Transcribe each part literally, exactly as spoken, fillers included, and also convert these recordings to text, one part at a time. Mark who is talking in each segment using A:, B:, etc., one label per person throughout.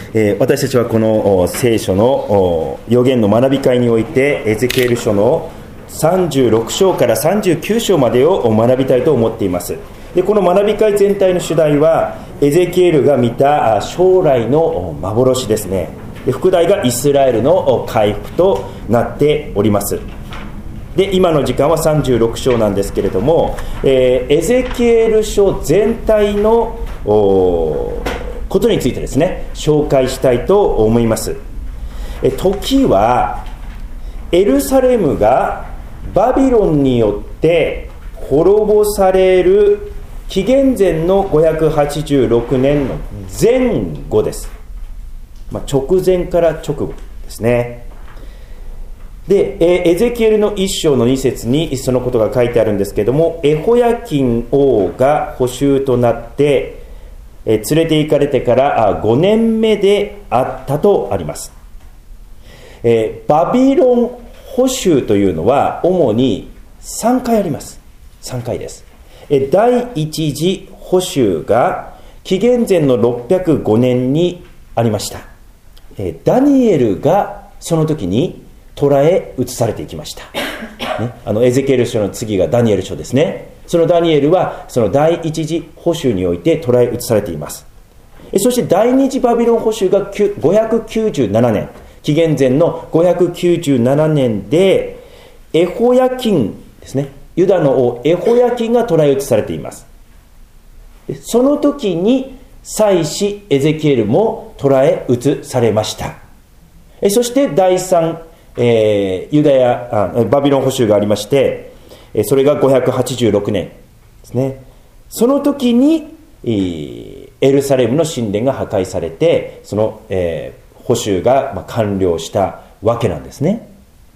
A: えー、私たちはこの聖書の預言の学び会においてエゼキエル書のさんじゅうろく章からさんじゅうきゅう章までを学びたいと思っています。でこの学び会全体の主題はエゼキエルが見た将来の幻ですね。で副題がイスラエルの回復となっております。で今の時間はさんじゅうろく章なんですけれども、えー、エゼキエル書全体のことについてですね紹介したいと思います。え時はエルサレムがバビロンによって滅ぼされる紀元前のごひゃくはちじゅうろくねんの前後です、まあ、直前から直後ですね。でエゼキエルのいっ章のに節にそのことが書いてあるんですけれども、エホヤキン王が捕囚となってえ連れて行かれてからごねんめであったとあります。えバビロン捕囚というのは主にさんかいあります。さんかいです。え第一次捕囚が紀元前のろっぴゃくごねんにありました。えダニエルがその時に捕らえ移されていきました、ね、あのエゼキエル書の次がダニエル書ですね。そのダニエルはその第一次捕囚において捕らえ移されています。そして第二次バビロン捕囚がごひゃくきゅうじゅうななねん、紀元前のごひゃくきゅうじゅうななねんでエホヤキンですね、ユダの王エホヤキンが捕らえ移されています。その時に祭司エゼキエルも捕らえ移されました。そして第三、えー、ユダヤあバビロン捕囚がありまして、それがごひゃくはちじゅうろくねんですね。その時にエルサレムの神殿が破壊されて、その、えー、捕囚が完了したわけなんですね。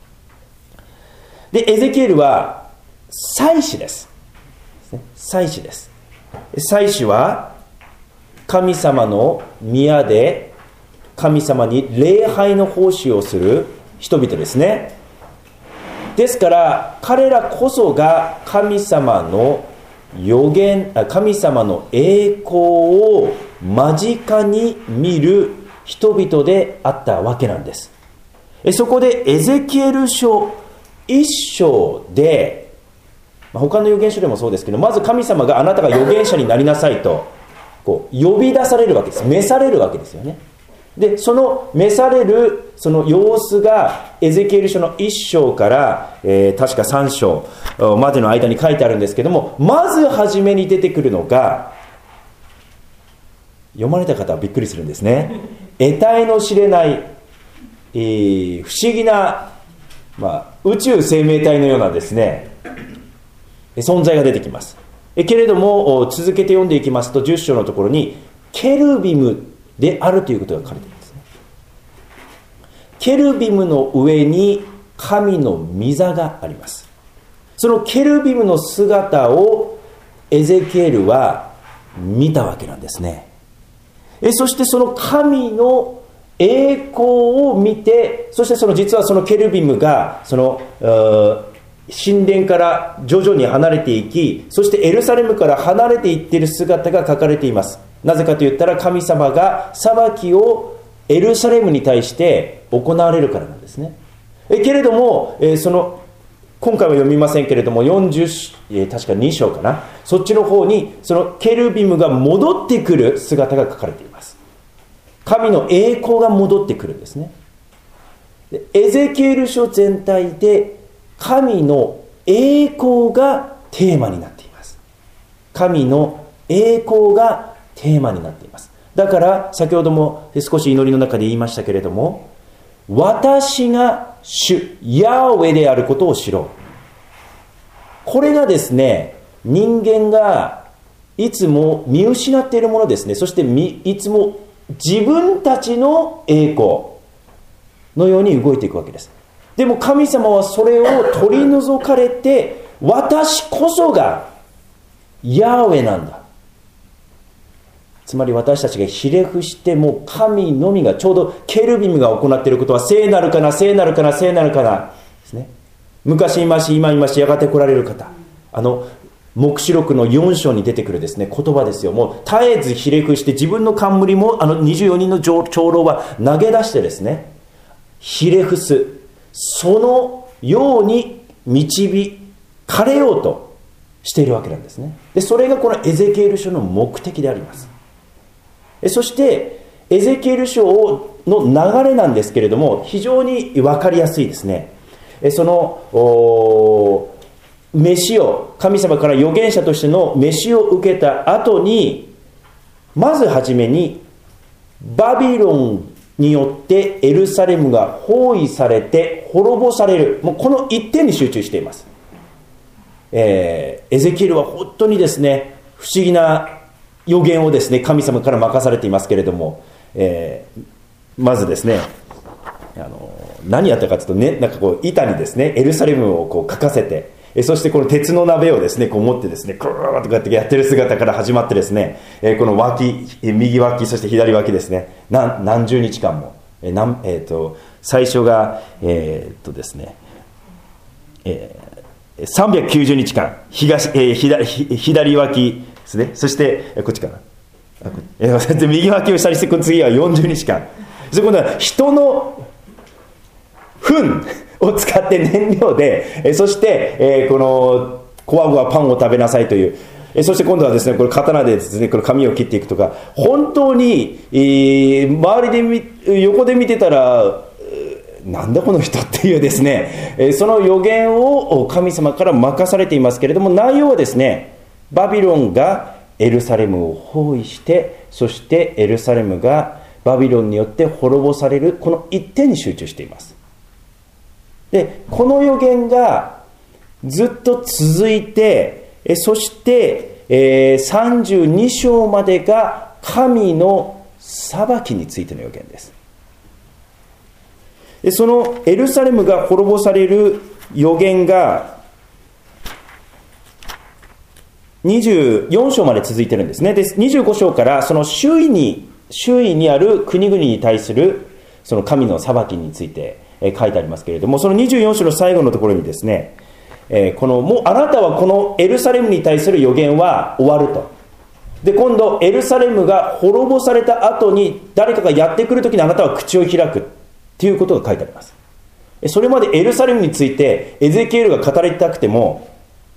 A: でエゼキエルは祭司です。祭司です。祭司は神様の宮で神様に礼拝の奉仕をする人々ですね。ですから彼らこそが神様の予言、神様の栄光を間近に見る人々であったわけなんです。そこでエゼキエル書一章で、他の預言書でもそうですけど、まず神様があなたが預言者になりなさいとこう呼び出されるわけです。召されるわけですよね。でその召されるその様子がエゼキエル書のいっ章から、えー、確かさん章までの間に書いてあるんですけども、まず初めに出てくるのが、読まれた方はびっくりするんですね。得体の知れない、えー、不思議な、まあ、宇宙生命体のようなですね存在が出てきます。えけれども続けて読んでいきますとじゅっ章のところにケルビムであるということが書かれていますね。ケルビムの上に神の御座があります。そのケルビムの姿をエゼキエルは見たわけなんですね。えそしてその神の栄光を見て、そしてその実はそのケルビムがその神殿から徐々に離れていき、そしてエルサレムから離れていっている姿が書かれています。なぜかと言ったら神様が裁きをエルサレムに対して行われるからなんですね。えけれども、えー、その今回は読みませんけれどもよんじゅう、えー、確かに章かな、そっちの方にそのケルビムが戻ってくる姿が書かれています。神の栄光が戻ってくるんですね。でエゼキエル書全体で神の栄光がテーマになっています。神の栄光がテーマになっています。だから先ほども少し祈りの中で言いましたけれども、私が主ヤーウェであることを知ろう。これがですね、人間がいつも見失っているものですね。そしていつも自分たちの栄光のように動いていくわけです。でも神様はそれを取り除かれて、私こそがヤーウェなんだ。つまり私たちがひれ伏しても神のみが、ちょうどケルビムが行っていることは聖なるかな聖なるかな聖なるかなですね。昔いまし今いましやがて来られる方、あの黙示録のよん章に出てくるですね言葉ですよ。もう絶えずひれ伏して、自分の冠もあのにじゅうよにんの長老は投げ出してですね、ひれ伏す、そのように導かれようとしているわけなんですね。でそれがこのエゼキエル書の目的であります。そしてエゼキエル書の流れなんですけれども、非常に分かりやすいですね。その召しを、神様から預言者としての召しを受けた後に、まずはじめにバビロンによってエルサレムが包囲されて滅ぼされる、もうこの一点に集中しています。えー、エゼキエルは本当にですね不思議な予言をですね神様から任されていますけれども、えー、まずですねあの何やったかというとね、なんかこう板にですねエルサレムをこう書かせて、えそしてこの鉄の鍋をですねこう持ってですねクーッとこうやってやってる姿から始まってですね、えー、この脇、右脇そして左脇ですね、何, 何十日間も、えーなんえー、と最初がえー、っとですね、えー、さんびゃくきゅうじゅうにちかん 東、えー、左, 左脇ですね、そしてこっちかな、えー、右脇を下にしてこの次はよんじゅうにちかん、それ今度は人の糞を使って燃料で、えそして、えー、このこわごわパンを食べなさいという、えそして今度はですねこれ刀でですねこの髪を切っていくとか、本当に、えー、周りで横で見てたらなんだこの人っていうですね、えその予言を神様から任されていますけれども、内容はですねバビロンがエルサレムを包囲して、そしてエルサレムがバビロンによって滅ぼされる、この一点に集中しています。でこの予言がずっと続いて、えそして、えー、さんじゅうに章までが神の裁きについての予言です。でそのエルサレムが滅ぼされる予言がにじゅうよん章まで続いてるんですね。でにじゅうご章からその周囲に周囲にある国々に対するその神の裁きについて書いてありますけれども、そのにじゅうよん章の最後のところにですね、えー、このもうあなたはこのエルサレムに対する予言は終わると。で今度エルサレムが滅ぼされた後に誰かがやってくるときにあなたは口を開くっていうことが書いてあります。それまでエルサレムについてエゼキエルが語りたくても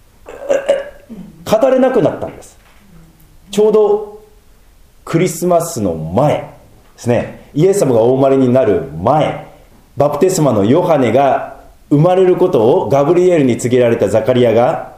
A: 語れなくなったんです。ちょうどクリスマスの前ですね、イエス様がお生まれになる前、バプテスマのヨハネが生まれることをガブリエルに告げられたザカリアが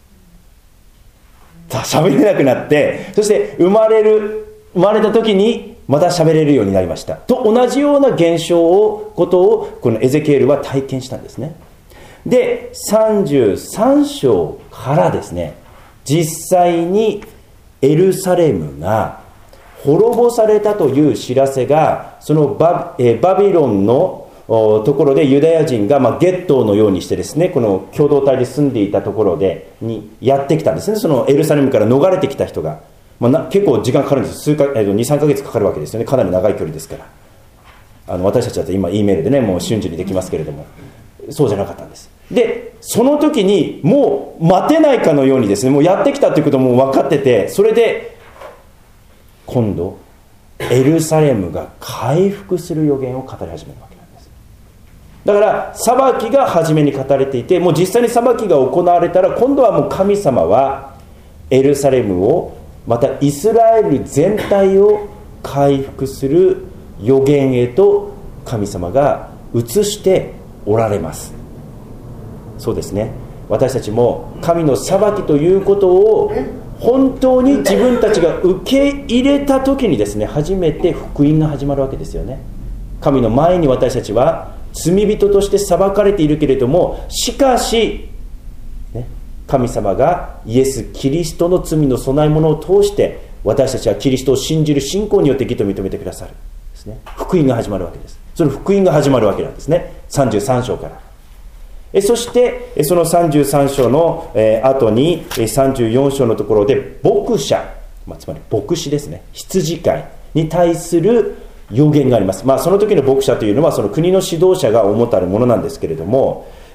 A: 喋れなくなって、そして生まれる生まれた時にまた喋れるようになりましたと同じような現象をことをこのエゼキエルは体験したんですね。でさんじゅうさん章からですね、実際にエルサレムが滅ぼされたという知らせがその バ, えバビロンのところでユダヤ人が、まあ、ゲットーのようにしてですね、この共同体で住んでいたところでにやってきたんですね。そのエルサレムから逃れてきた人が、まあ、な結構時間かかるんです。数か、えー、にさんかげつかかるわけですよね。かなり長い距離ですから。あの私たちだと今 E メールでねもう瞬時にできますけれども、そうじゃなかったんです。でその時にもう待てないかのようにですね、もうやってきたということも分かってて、それで今度エルサレムが回復する予言を語り始めるわけなんです。だから裁きが初めに語られていて、もう実際に裁きが行われたら今度はもう神様はエルサレムをまたイスラエル全体を回復する予言へと神様が移しておられます。そうですね、私たちも神の裁きということを本当に自分たちが受け入れた時にですね、初めて福音が始まるわけですよね。神の前に私たちは罪人として裁かれているけれども、しかし、ね、神様がイエス・キリストの罪の備え物を通して私たちはキリストを信じる信仰によって義と認めてくださるですね。福音が始まるわけです。その福音が始まるわけなんですね、さんじゅうさん章から。えそしてそのさんじゅうさん章の、えー、後にさんじゅうよん章のところで牧者、まあ、つまり牧師ですね、羊飼いに対する予言があります。まあ、その時の牧者というのはその国の指導者が主たるものなんですけれども、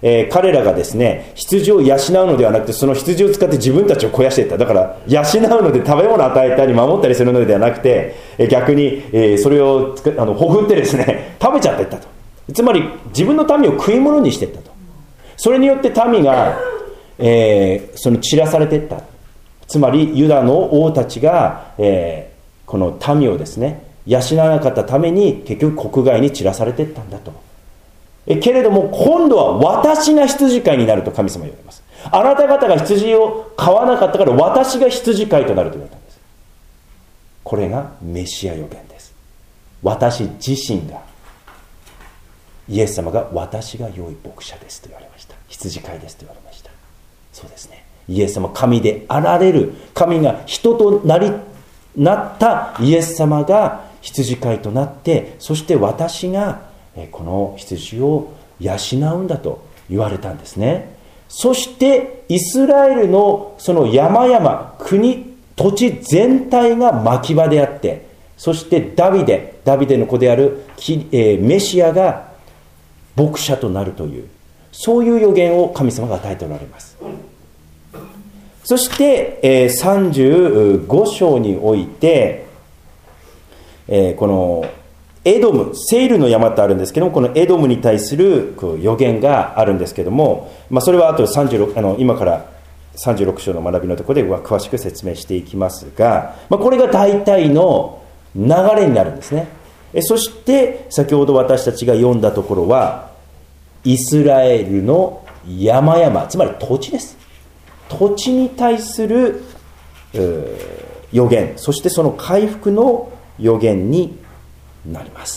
A: えー、彼らがですね、羊を養うのではなくて、その羊を使って自分たちを肥やしていった。だから養うので食べ物を与えたり守ったりするのではなくて、えー、逆に、えー、それをつくあのほふってですね、食べちゃっていったと。つまり自分の民を食い物にしていったと。それによって民が、えー、その散らされていった。つまりユダの王たちが、えー、この民をですね、養わなかったために結局国外に散らされていったんだと。えけれども今度は私が羊飼いになると神様は言われます。あなた方が羊を飼わなかったから私が羊飼いとなると言われたんです。これがメシア予言です。私自身が、イエス様が私が良い牧者ですと言われました。羊飼いですと言われました。そうですね、イエス様神であられる、神が人となりなったイエス様が羊飼いとなって、そして私がこの羊を養うんだと言われたんですね。そしてイスラエルのその山々、国、土地全体が牧場であって、そしてダビデダビデの子であるメシアが牧者となるという、そういう予言を神様が与えておられます。そしてさんじゅうご章において、このエドム、セイルの山ってあるんですけども、このエドムに対する予言があるんですけども、まあ、それはあとさんじゅうろくあの今からさんじゅうろく章の学びのところで詳しく説明していきますが、まあ、これが大体の流れになるんですね。えそして先ほど私たちが読んだところはイスラエルの山々、つまり土地です。土地に対する予言、そしてその回復の予言になります。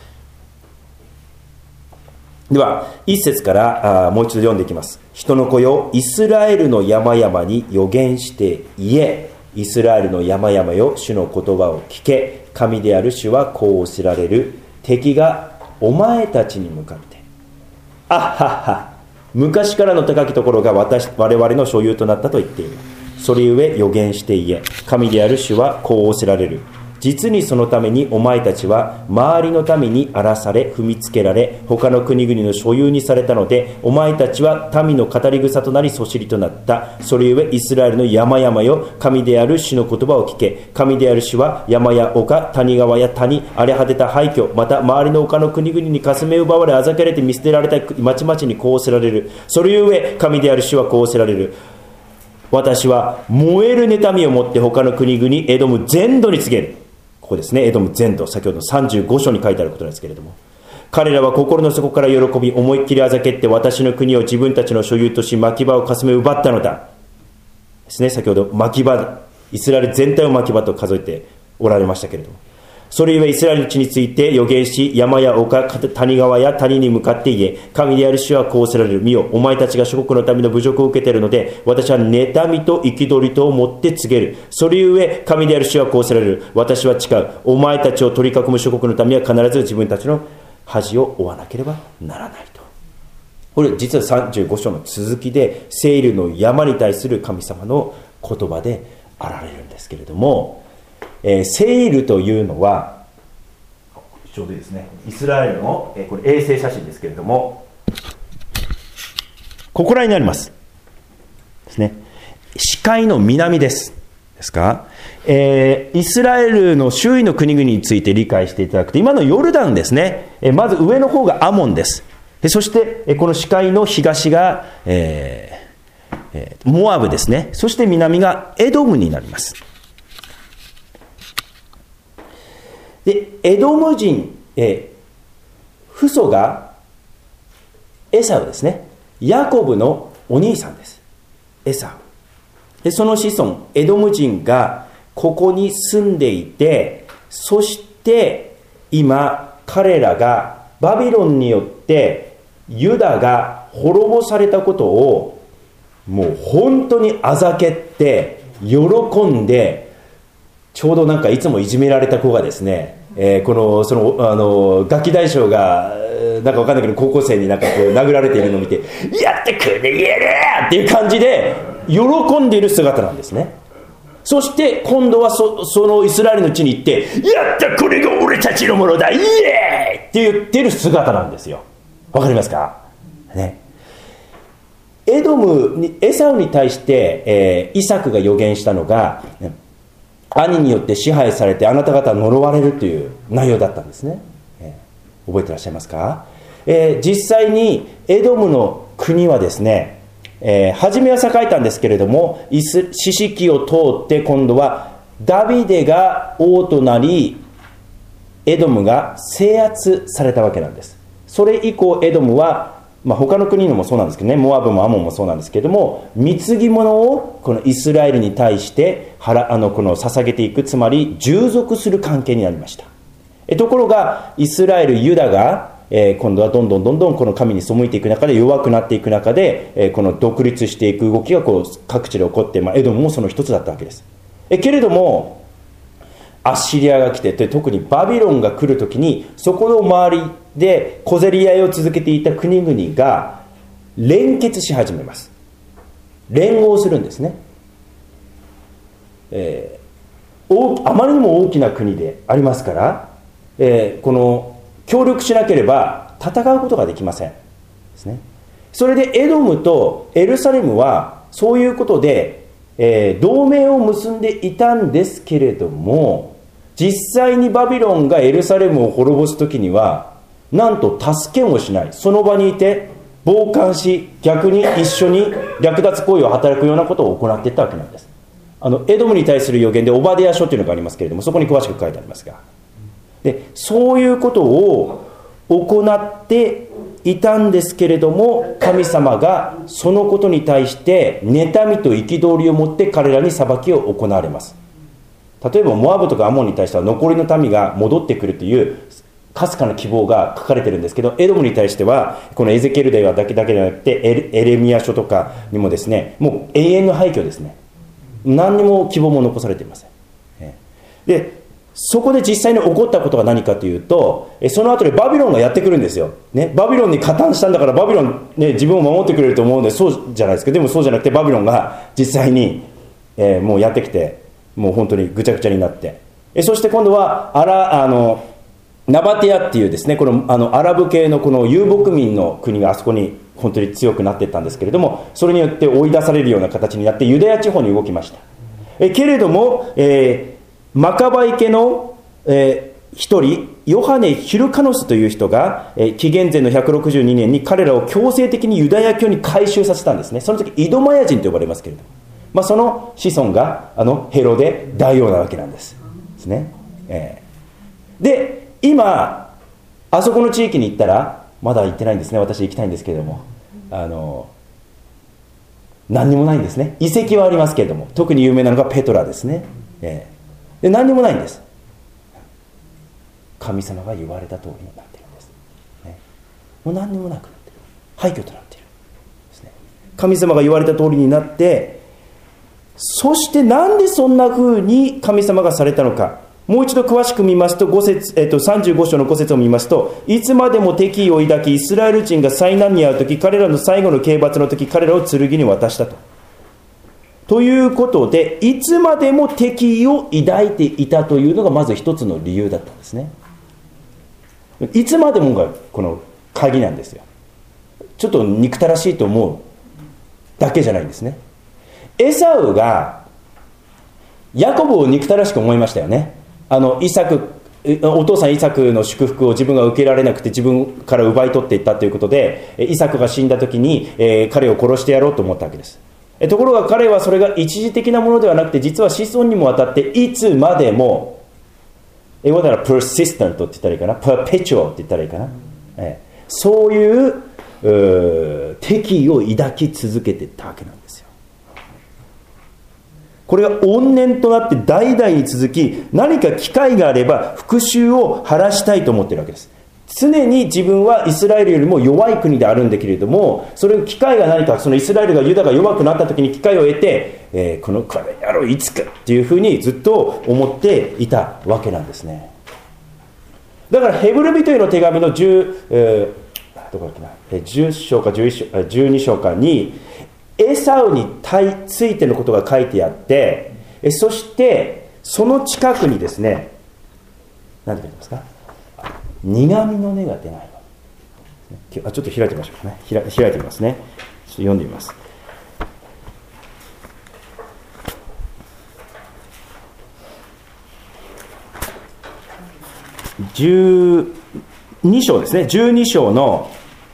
A: では一節からあもう一度読んでいきます。人の子よ、イスラエルの山々に予言して言え、イスラエルの山々よ、主の言葉を聞け、神である主はこうお知られる、敵がお前たちに向かって、あっはっは、昔からの高きところが私我々の所有となったと言っている。それゆえ予言して言え、神である主はこうお知られる、実にそのためにお前たちは周りの民に荒らされ踏みつけられ、他の国々の所有にされたので、お前たちは民の語り草となりそしりとなった。それゆえイスラエルの山々よ、神である主の言葉を聞け。神である主は山や丘、谷川や谷、荒れ果てた廃墟、また周りの他の国々にかすめ奪われあざけられて見捨てられた町々にこうせられる。それゆえ神である主はこうせられる、私は燃える妬みを持って他の国々エドム全土に告げる。ここですね、エドム全土、先ほどのさんじゅうご章に書いてあることなんですけれども、彼らは心の底から喜び、思いっきりあざけって私の国を自分たちの所有とし、牧場をかすめ奪ったのだですね。先ほど牧場、イスラエル全体を牧場と数えておられましたけれども、それゆえイスラエルの地について予言し、山や丘、谷川や谷に向かって言え、神である主はこうせられる。見よ、お前たちが諸国の民の侮辱を受けているので、私は妬みと憤りとを持って告げる。それゆえ神である主はこうせられる。私は誓う。お前たちを取り囲む諸国の民は必ず自分たちの恥を負わなければならないと。これ実はさんじゅうご章の続きで、セイルの山に対する神様の言葉であられるんですけれども、えー、セイルというのはちょうどいいですね、イスラエルの、えー、これ衛星写真ですけれども、ここらになりますですね。死海の南ですですか、えー、イスラエルの周囲の国々について理解していただくと、今のヨルダンですね、えー、まず上の方がアモンです。でそして、えー、この死海の東が、えーえー、モアブですね。そして南がエドムになります。でエドム人、えー、父祖がエサウですね。ヤコブのお兄さんです。エサウで、その子孫エドム人がここに住んでいて、そして今彼らがバビロンによってユダが滅ぼされたことをもう本当にあざけって喜んで、ちょうどなんかいつもいじめられた子がですね、えー、このそのあのガキ大将がなんかわかんないけど高校生になんかこう殴られているのを見て、やってくれやれっていう感じで喜んでいる姿なんですね。そして今度は そ, そのイスラエルの地に行って、やったこれが俺たちのものだイエーイって言ってる姿なんですよ。わかりますかね。 エドムにエサウに対して、えー、イサクが予言したのが、兄によって支配されてあなた方は呪われるという内容だったんですね、えー、覚えてらっしゃいますか？えー、実際にエドムの国はですね、えー、初めは栄えたんですけれども、イス四式を通って今度はダビデが王となり、エドムが制圧されたわけなんです。それ以降エドムは、まあ、他の国のもそうなんですけどね、モアブもアモンもそうなんですけれども、貢ぎ物をこのイスラエルに対して払あのこの捧げていく、つまり従属する関係になりました。えところがイスラエルユダが、えー、今度はどんどんどんどんこの神に背いていく中で、弱くなっていく中で、えー、この独立していく動きがこう各地で起こって、まあ、エドムもその一つだったわけです。えけれどもアッシリアが来て、特にバビロンが来るときに、そこの周りで小競り合いを続けていた国々が連結し始めます。連合するんですね。えー、大あまりにも大きな国でありますから、えー、この協力しなければ戦うことができませんですね。それでエドムとエルサレムはそういうことで、えー、同盟を結んでいたんですけれども、実際にバビロンがエルサレムを滅ぼすときには、なんと助けもしない、その場にいて傍観し、逆に一緒に略奪行為を働くようなことを行っていったわけなんです。あのエドムに対する予言でオバデヤ書というのがありますけれども、そこに詳しく書いてありますが、でそういうことを行っていたんですけれども、神様がそのことに対して妬みと憤りを持って彼らに裁きを行われます。例えばモアブとかアモンに対しては残りの民が戻ってくるというかすかな希望が書かれてるんですけど、エドムに対してはこのエゼキエルではだけだけではなくてエレ、エレミヤ書とかにもですね、もう永遠の廃墟ですね。何にも希望も残されていません。でそこで実際に起こったことが何かというと、その後でバビロンがやってくるんですよ、ね、バビロンに加担したんだからバビロン、ね、自分を守ってくれると思うんで、そうじゃないですか。でもそうじゃなくてバビロンが実際に、えー、もうやってきて、もう本当にぐちゃぐちゃになって、えそして今度はアラあのナバテアっていうですね、このあのアラブ系のこの遊牧民の国があそこに本当に強くなっていったんですけれども、それによって追い出されるような形になってユダヤ地方に動きました。えけれども、えーマカバイ家の、えー、一人ヨハネ・ヒルカノスという人が、えー、紀元前のひゃくろくじゅうにねんに彼らを強制的にユダヤ教に改宗させたんですね。その時イドマヤ人と呼ばれますけれども、まあ、その子孫があのヘロデ大王なわけなんですですね、えー、で今あそこの地域に行ったら、まだ行ってないんですね、私行きたいんですけれども、あの何にもないんですね。遺跡はありますけれども、特に有名なのがペトラですね、えーで何にもないんです。神様が言われた通りになっているんです、ね、もう何にもなくなっている、廃墟となっているです、ね、神様が言われた通りになって、そしてなんでそんな風に神様がされたのか、もう一度詳しく見ますと、ご節、えっと、さんじゅうご章のご節を見ますと、いつまでも敵意を抱きイスラエル人が災難に遭うとき、彼らの最後の刑罰のとき、彼らを剣に渡したとということで、いつまでも敵意を抱いていたというのがまず一つの理由だったんですね。いつまでもがこの鍵なんですよ。ちょっと憎たらしいと思うだけじゃないんですね。エサウがヤコブを憎たらしく思いましたよね。あのイサクお父さんイサクの祝福を自分が受けられなくて自分から奪い取っていったということで、イサクが死んだ時に、えー、彼を殺してやろうと思ったわけです。ところが彼はそれが一時的なものではなくて、実は子孫にもわたっていつまでも、英語なら persistent って言ったらいいかな、perpetual って言ったらいいかな、えー、そういう、う敵意を抱き続けていったわけなんですよ。これが怨念となって代々に続き、何か機会があれば復讐を晴らしたいと思っているわけです。常に自分はイスラエルよりも弱い国であるんだけれども、それ機会が何か、そのイスラエルがユダが弱くなった時に機会を得て、えー、このこれやろういつかっていうふうにずっと思っていたわけなんですね。だからヘブル人への手紙の10、えー、どこだっけな、じゅっ章かじゅういち章じゅうに章かにエサウについてのことが書いてあって、そしてその近くにですね、何て書いてますか、苦みの根が出ないの。あ、ちょっと開いてみましょうかね。開いてみますね。ち読んでみます。じゅうに章ですね。じゅうに章の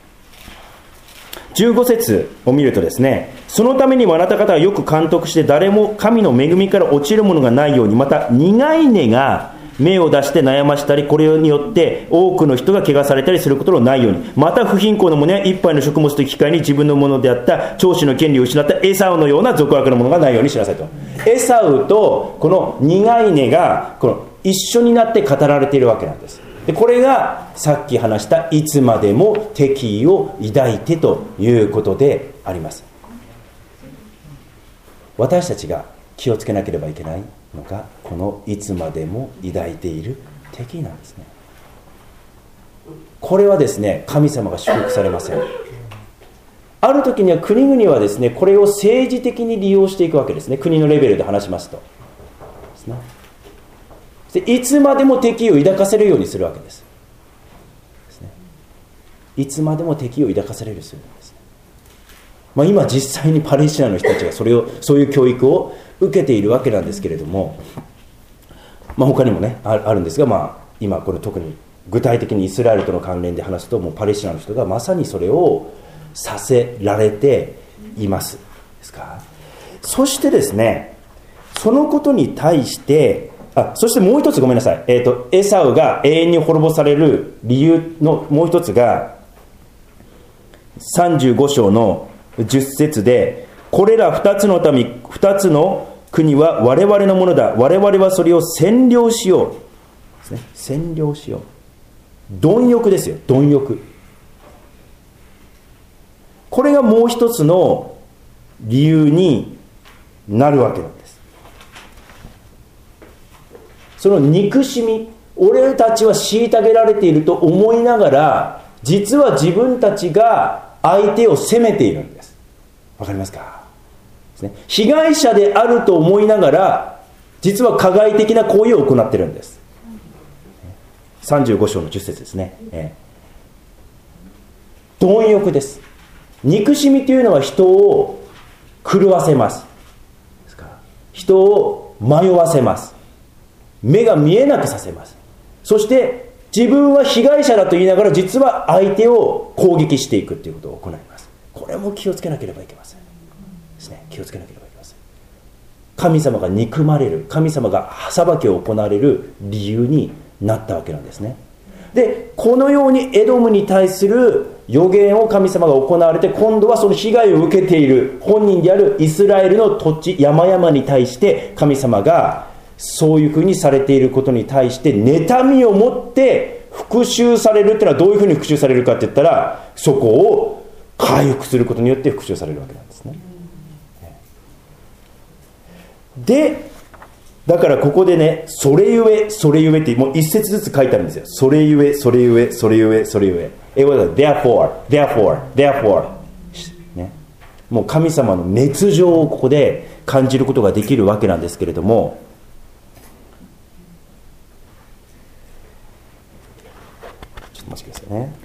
A: じゅうご節を見るとですね、そのためにもあなた方はよく監督して、誰も神の恵みから落ちるものがないように、また苦い根が芽を出して悩ましたり、これによって多くの人が怪我されたりすることのないように、また不貧困の者や一杯の食物と引き換えに自分のものであった長子の権利を失ったエサウのような俗悪なものがないようにしなさいと。エサウとこの苦い根がこの一緒になって語られているわけなんです。でこれがさっき話したいつまでも敵意を抱いてということであります。私たちが気をつけなければいけないのが、このいつまでも抱いている敵なんですね。これはですね、神様が祝福されません。ある時には国々はですね、これを政治的に利用していくわけですね。国のレベルで話しますとですね。でいつまでも敵意を抱かせるようにするわけです。ですね、いつまでも敵意を抱かせるようにするんですね。まあ、今実際にパレスチナの人たちがそれをそういう教育を受けているわけなんですけれども、まあ、他にもね あ, あるんですが、まあ、今これ特に具体的にイスラエルとの関連で話すと、もうパレスチナの人がまさにそれをさせられていますですか。そしてですね、そのことに対してあそしてもう一つごめんなさい、えーと、エサウが永遠に滅ぼされる理由のもう一つがさんじゅうご章のじゅっ節で、これら二つの民二つの国は我々のものだ、我々はそれを占領しようですね。占領しよう、貪欲ですよ、貪欲。これがもう一つの理由になるわけなんです。その憎しみ、俺たちは虐げられていると思いながら、実は自分たちが相手を責めているんです。わかりますか？ですね。被害者であると思いながら、実は加害的な行為を行っているんです。さんじゅうご章のじゅっ節ですね。えー、貪欲です。憎しみというのは人を狂わせます。ですから人を迷わせます。目が見えなくさせます。そして自分は被害者だと言いながら、実は相手を攻撃していくということを行います。これも気をつけなければいけませんですね。気をつけなければいけません。神様が憎まれる、神様が裁きを行われる理由になったわけなんですね。でこのようにエドムに対する予言を神様が行われて、今度はその被害を受けている本人であるイスラエルの土地山々に対して、神様がそういうふうにされていることに対して妬みを持って復讐されるっていうのは、どういうふうに復讐されるかって言ったら、そこを回復することによって復讐されるわけなんですね。でだからここでね、それゆえそれゆえってもう一節ずつ書いてあるんですよ。それゆえそれゆえそれゆえそれゆえ、英語では therefore therefore therefore、ね、もう神様の熱情をここで感じることができるわけなんですけれども、ちょっと待ってくださいね。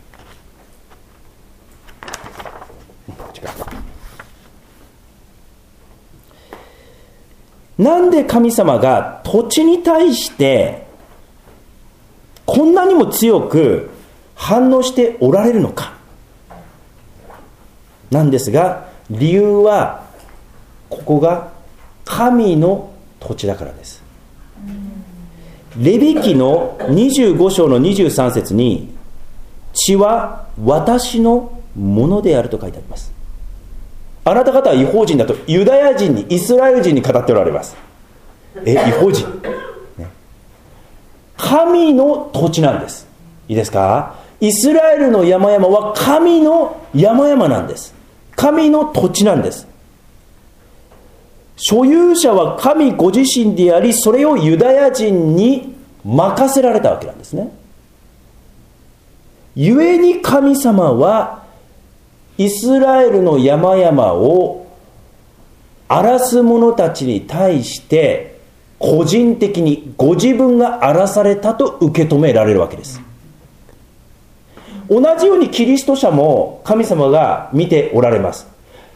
A: なんで神様が土地に対してこんなにも強く反応しておられるのかなんですが、理由はここが神の土地だからです。レビ記のにじゅうご章のにじゅうさん節に、地は私のものであると書いてあります。あなた方は異邦人だとユダヤ人に、イスラエル人に語っておられます。え、異邦人、ね、神の土地なんです。いいですか？イスラエルの山々は神の山々なんです。神の土地なんです。所有者は神ご自身であり、それをユダヤ人に任せられたわけなんですね。故に神様はイスラエルの山々を荒らす者たちに対して個人的にご自分が荒らされたと受け止められるわけです。同じようにキリスト者も神様が見ておられます。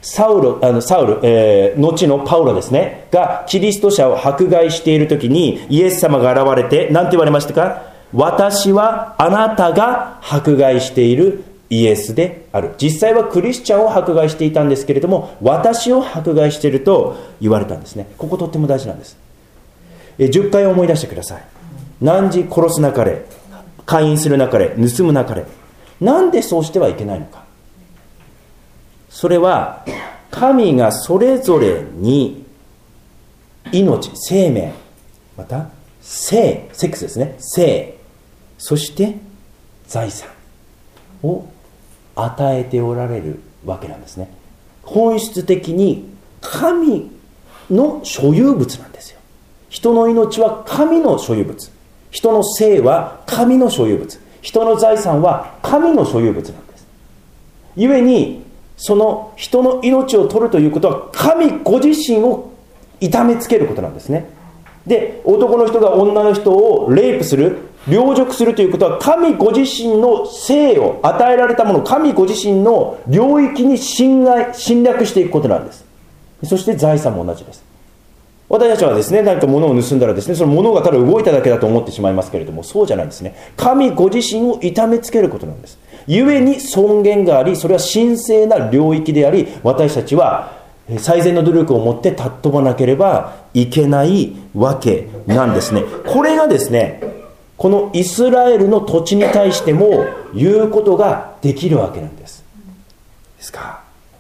A: サウロ、あのサウル、えー、後のパウロですね、がキリスト者を迫害しているときに、イエス様が現れて、何て言われましたか？私はあなたが迫害しているイエスである。実際はクリスチャンを迫害していたんですけれども、私を迫害していると言われたんですね。こことっても大事なんです。えじゅっかい思い出してください。汝殺すなかれ、姦淫するなかれ、盗むなかれ。なんでそうしてはいけないのか。それは神がそれぞれに命、生命、また性、セックスですね、性、そして財産を与えておられるわけなんですね。本質的に神の所有物なんですよ。人の命は神の所有物、人の性は神の所有物、人の財産は神の所有物なんです。ゆえにその人の命を取るということは神ご自身を痛めつけることなんですね。で、男の人が女の人をレイプする、凌辱するということは神ご自身の性を与えられたもの、神ご自身の領域に侵害、侵略していくことなんです。そして財産も同じです。私たちはですね、何か物を盗んだらですね、その物がただ動いただけだと思ってしまいますけれども、そうじゃないんですね。神ご自身を痛めつけることなんです。ゆえに尊厳があり、それは神聖な領域であり、私たちは最善の努力を持って尊ばなければいけないわけなんですね。これがですね、このイスラエルの土地に対しても言うことができるわけなんです。ですか。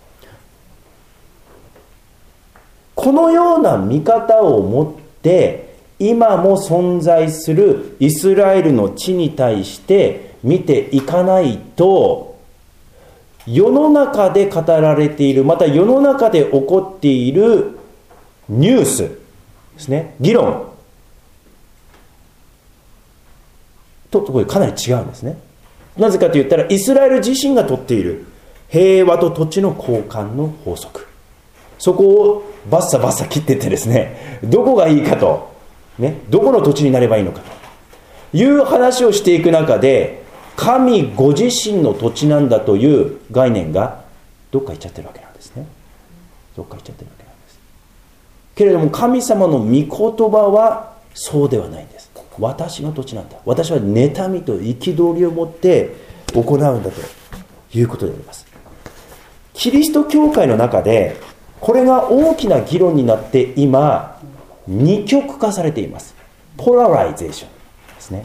A: このような見方を持って今も存在するイスラエルの地に対して見ていかないと、世の中で語られている、また世の中で起こっているニュースですね、議論とこれかなり違うんですね。なぜかといったら、イスラエル自身がとっている平和と土地の交換の法則、そこをバッサバッサ切っていってですね、どこがいいかと、ね、どこの土地になればいいのかという話をしていく中で、神ご自身の土地なんだという概念がどっか行っちゃってるわけなんですね。どっか行っちゃってるわけなんです。けれども神様の御言葉はそうではないんです。私の土地なんだ。私は妬みと憤りを持って行うんだということであります。キリスト教会の中でこれが大きな議論になって今二極化されています。ポラライゼーションですね。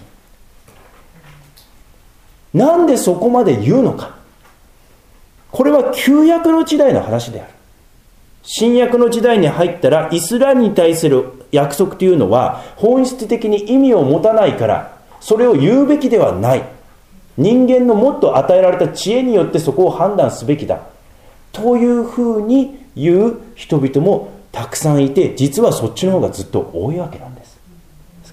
A: なんでそこまで言うのか。これは旧約の時代の話である。新約の時代に入ったらイスラエルに対する約束というのは本質的に意味を持たないから、それを言うべきではない。人間のもっと与えられた知恵によってそこを判断すべきだというふうに言う人々もたくさんいて、実はそっちの方がずっと多いわけなんです。です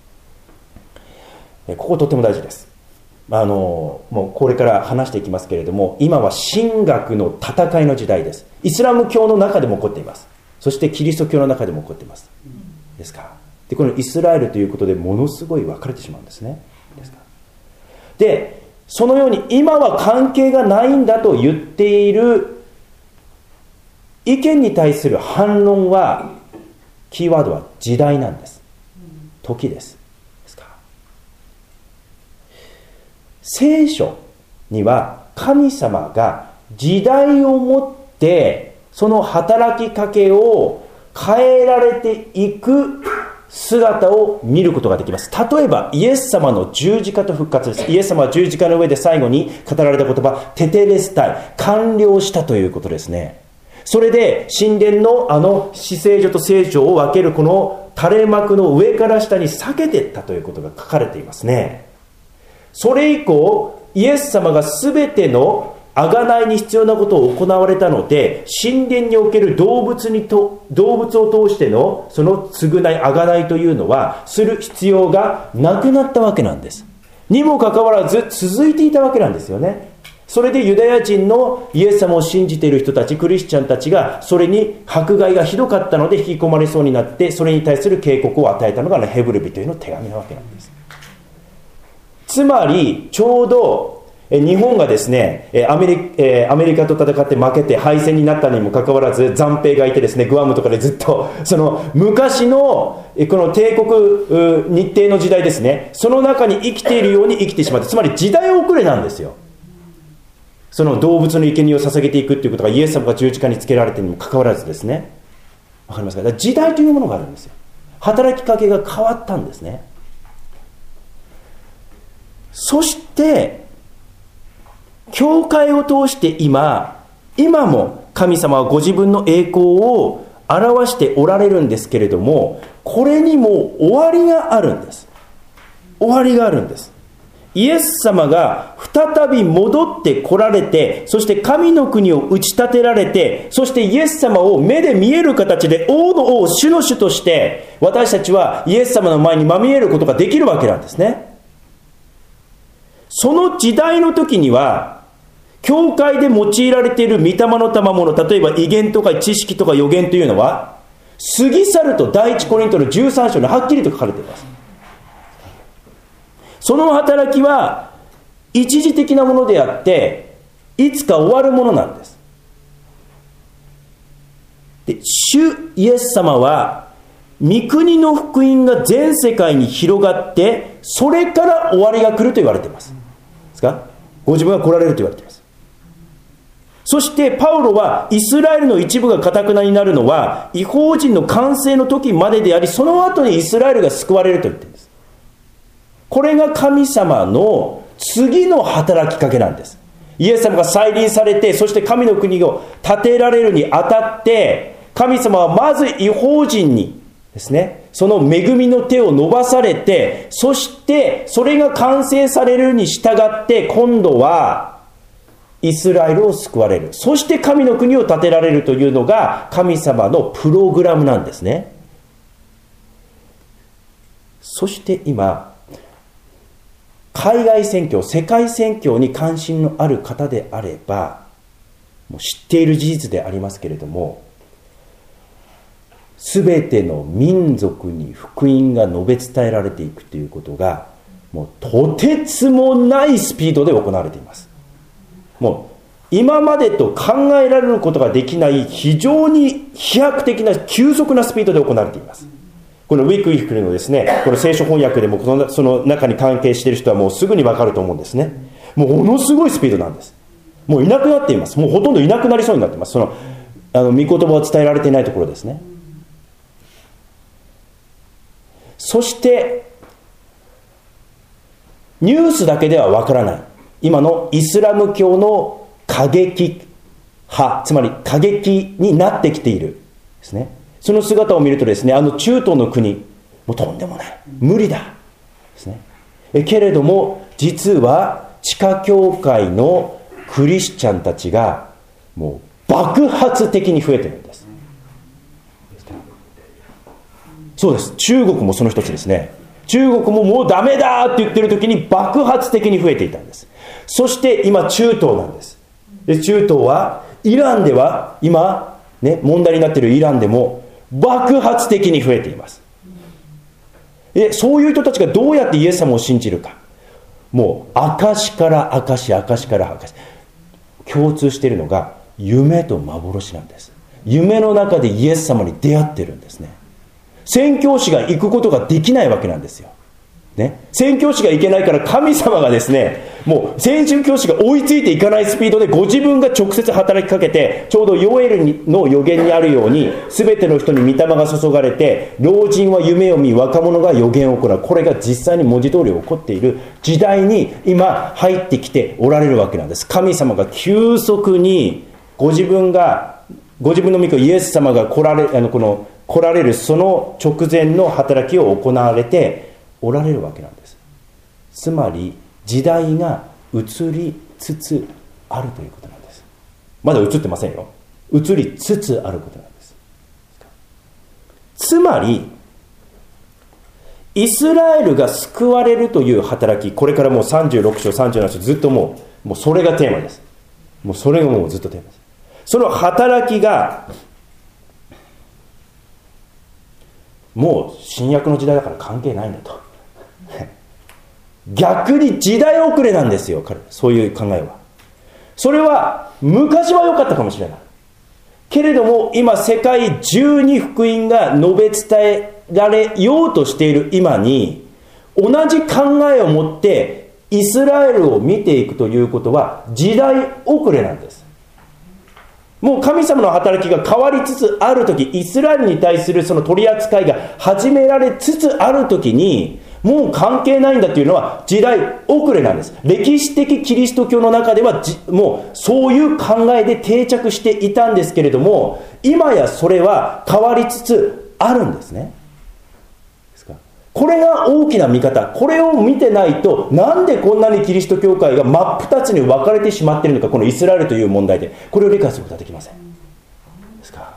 A: からこことても大事です。あのもうこれから話していきますけれども、今は神学の戦いの時代です。イスラム教の中でも起こっています。そしてキリスト教の中でも起こっています。ですからで、このイスラエルということでものすごい分かれてしまうんですね。ですからで、そのように今は関係がないんだと言っている意見に対する反論は、キーワードは時代なんです。時です。聖書には神様が時代をもってその働きかけを変えられていく姿を見ることができます。例えばイエス様の十字架と復活です。イエス様は十字架の上で最後に語られた言葉、テテレスタイ、完了したということですね。それで神殿のあの至聖所と聖所を分けるこの垂れ幕の上から下に裂けていったということが書かれていますね。それ以降イエス様が全ての贖いに必要なことを行われたので、神殿における動物にと動物を通してのその償い、贖いというのはする必要がなくなったわけなんです。にもかかわらず続いていたわけなんですよね。それでユダヤ人のイエス様を信じている人たち、クリスチャンたちがそれに迫害がひどかったので引き込まれそうになって、それに対する警告を与えたのがヘブル人への手紙なわけなんです。つまりちょうど日本がですね、アメリ、アメリカと戦って負けて敗戦になったにもかかわらず、残兵がいてですね、グアムとかでずっと、その昔のこの帝国日帝の時代ですね、その中に生きているように生きてしまって、つまり時代遅れなんですよ。その動物の生贄を捧げていくっていうことがイエス様が十字架につけられているにもかかわらずですね、わかりますか？だから時代というものがあるんですよ。働きかけが変わったんですね。そして教会を通して今今も神様はご自分の栄光を表しておられるんですけれども、これにも終わりがあるんです。終わりがあるんです。イエス様が再び戻って来られて、そして神の国を打ち立てられて、そしてイエス様を目で見える形で王の王、主の主として私たちはイエス様の前にまみえることができるわけなんですね。その時代の時には教会で用いられている御霊の賜物、例えば異言とか知識とか予言というのは過ぎ去ると第一コリントのじゅうさん章にはっきりと書かれています。その働きは一時的なものであっていつか終わるものなんです。で、主イエス様は御国の福音が全世界に広がってそれから終わりが来ると言われています。ですか？ご自分が来られると言われています。そしてパウロはイスラエルの一部が堅くなになるのは異邦人の完成の時までであり、その後にイスラエルが救われると言っているんです。これが神様の次の働きかけなんです。イエス様が再臨されて、そして神の国を建てられるにあたって神様はまず異邦人にですね、その恵みの手を伸ばされて、そしてそれが完成されるに従って今度はイスラエルを救われる、そして神の国を建てられるというのが神様のプログラムなんですね。そして今海外宣教、世界宣教に関心のある方であればもう知っている事実でありますけれども、すべての民族に福音が述べ伝えられていくということがもうとてつもないスピードで行われています。もう今までと考えられることができない非常に飛躍的な急速なスピードで行われています。このウィックウィックルのですね、この聖書翻訳でもこのその中に関係している人はもうすぐに分かると思うんですね。もうものすごいスピードなんです。もういなくなっています。もうほとんどいなくなりそうになっています。そのあの御言葉を伝えられていないところですね。そしてニュースだけでは分からない、今のイスラム教の過激派、つまり過激になってきているですね。その姿を見るとですね、あの中東の国、もうとんでもない、無理だですね。えけれども実は地下教会のクリスチャンたちがもう爆発的に増えてるんです。そうです。中国もその一つですね。中国ももうダメだって言ってる時に爆発的に増えていたんです。そして今中東なんです。で、中東はイランでは今ね、問題になっているイランでも爆発的に増えています。で、そういう人たちがどうやってイエス様を信じるか、もう証から証、証から証、共通しているのが夢と幻なんです。夢の中でイエス様に出会ってるんですね。宣教師が行くことができないわけなんですよ、ね、宣教師が行けないから神様がですね、もう宣教師が追いついていかないスピードでご自分が直接働きかけて、ちょうどヨエルの予言にあるように全ての人に御霊が注がれて、老人は夢を見、若者が予言を行う、これが実際に文字通り起こっている時代に今入ってきておられるわけなんです。神様が急速にご自分がご自分の御子イエス様が来られあのこの来られるその直前の働きを行われておられるわけなんです。つまり時代が移りつつあるということなんです。まだ移ってませんよ。移りつつあることなんです。つまりイスラエルが救われるという働き、これからもうさんじゅうろく章さんじゅうなな章ずっともう、もうそれがテーマです。もうそれがもうずっとテーマです。その働きがもう新約の時代だから関係ないんだと逆に時代遅れなんですよ、そういう考えは。それは昔は良かったかもしれない。けれども今世界中に福音が述べ伝えられようとしている今に、同じ考えを持ってイスラエルを見ていくということは時代遅れなんです。もう神様の働きが変わりつつあるとき、イスラエルに対するその取り扱いが始められつつあるときに、もう関係ないんだというのは時代遅れなんです。歴史的キリスト教の中ではじもうそういう考えで定着していたんですけれども、今やそれは変わりつつあるんですね。ですか、これが大きな見方。これを見てないと、なんでこんなにキリスト教会が真っ二つに分かれてしまっているのか、このイスラエルという問題で、これを理解することはできません。ですか。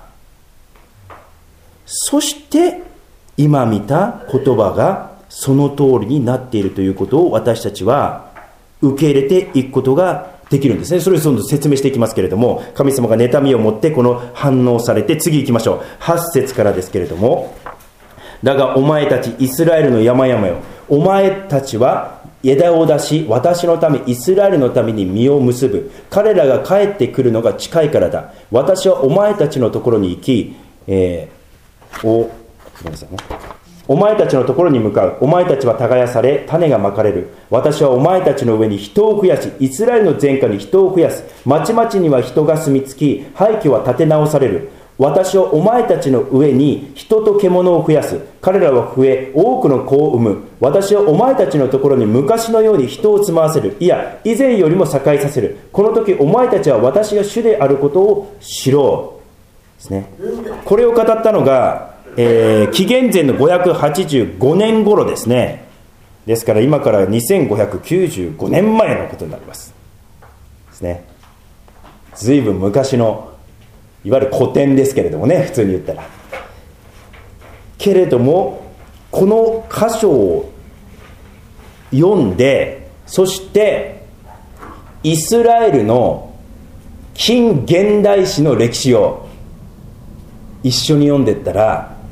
A: そして今見た言葉がその通りになっているということを私たちは受け入れていくことができるんですね。それをどんどん説明していきますけれども、神様が妬みを持ってこの反応されて、次行きましょう。はち節からですけれども、だがお前たちイスラエルの山々よ、お前たちは枝を出し、私のためイスラエルのために実を結ぶ。彼らが帰ってくるのが近いからだ。私はお前たちのところに行き、えー、おごめんなさいねお前たちのところに向かう。お前たちは耕され、種がまかれる。私はお前たちの上に人を増やし、イスラエルの前科に人を増やす。町々には人が住み着き、廃墟は建て直される。私はお前たちの上に人と獣を増やす。彼らは増え、多くの子を産む。私はお前たちのところに昔のように人を住まわせる。いや、以前よりも栄えさせる。この時お前たちは私が主であることを知ろう。ですね。これを語ったのが、えー、紀元前のごひゃくはちじゅうごねん頃ですね。ですから今からにせんごひゃくきゅうじゅうごねんまえのことになりますですね。ずいぶん昔のいわゆる古典ですけれどもね、普通に言ったら。けれどもこの箇所を読んで、そしてイスラエルの近現代史の歴史を一緒に読んでいったら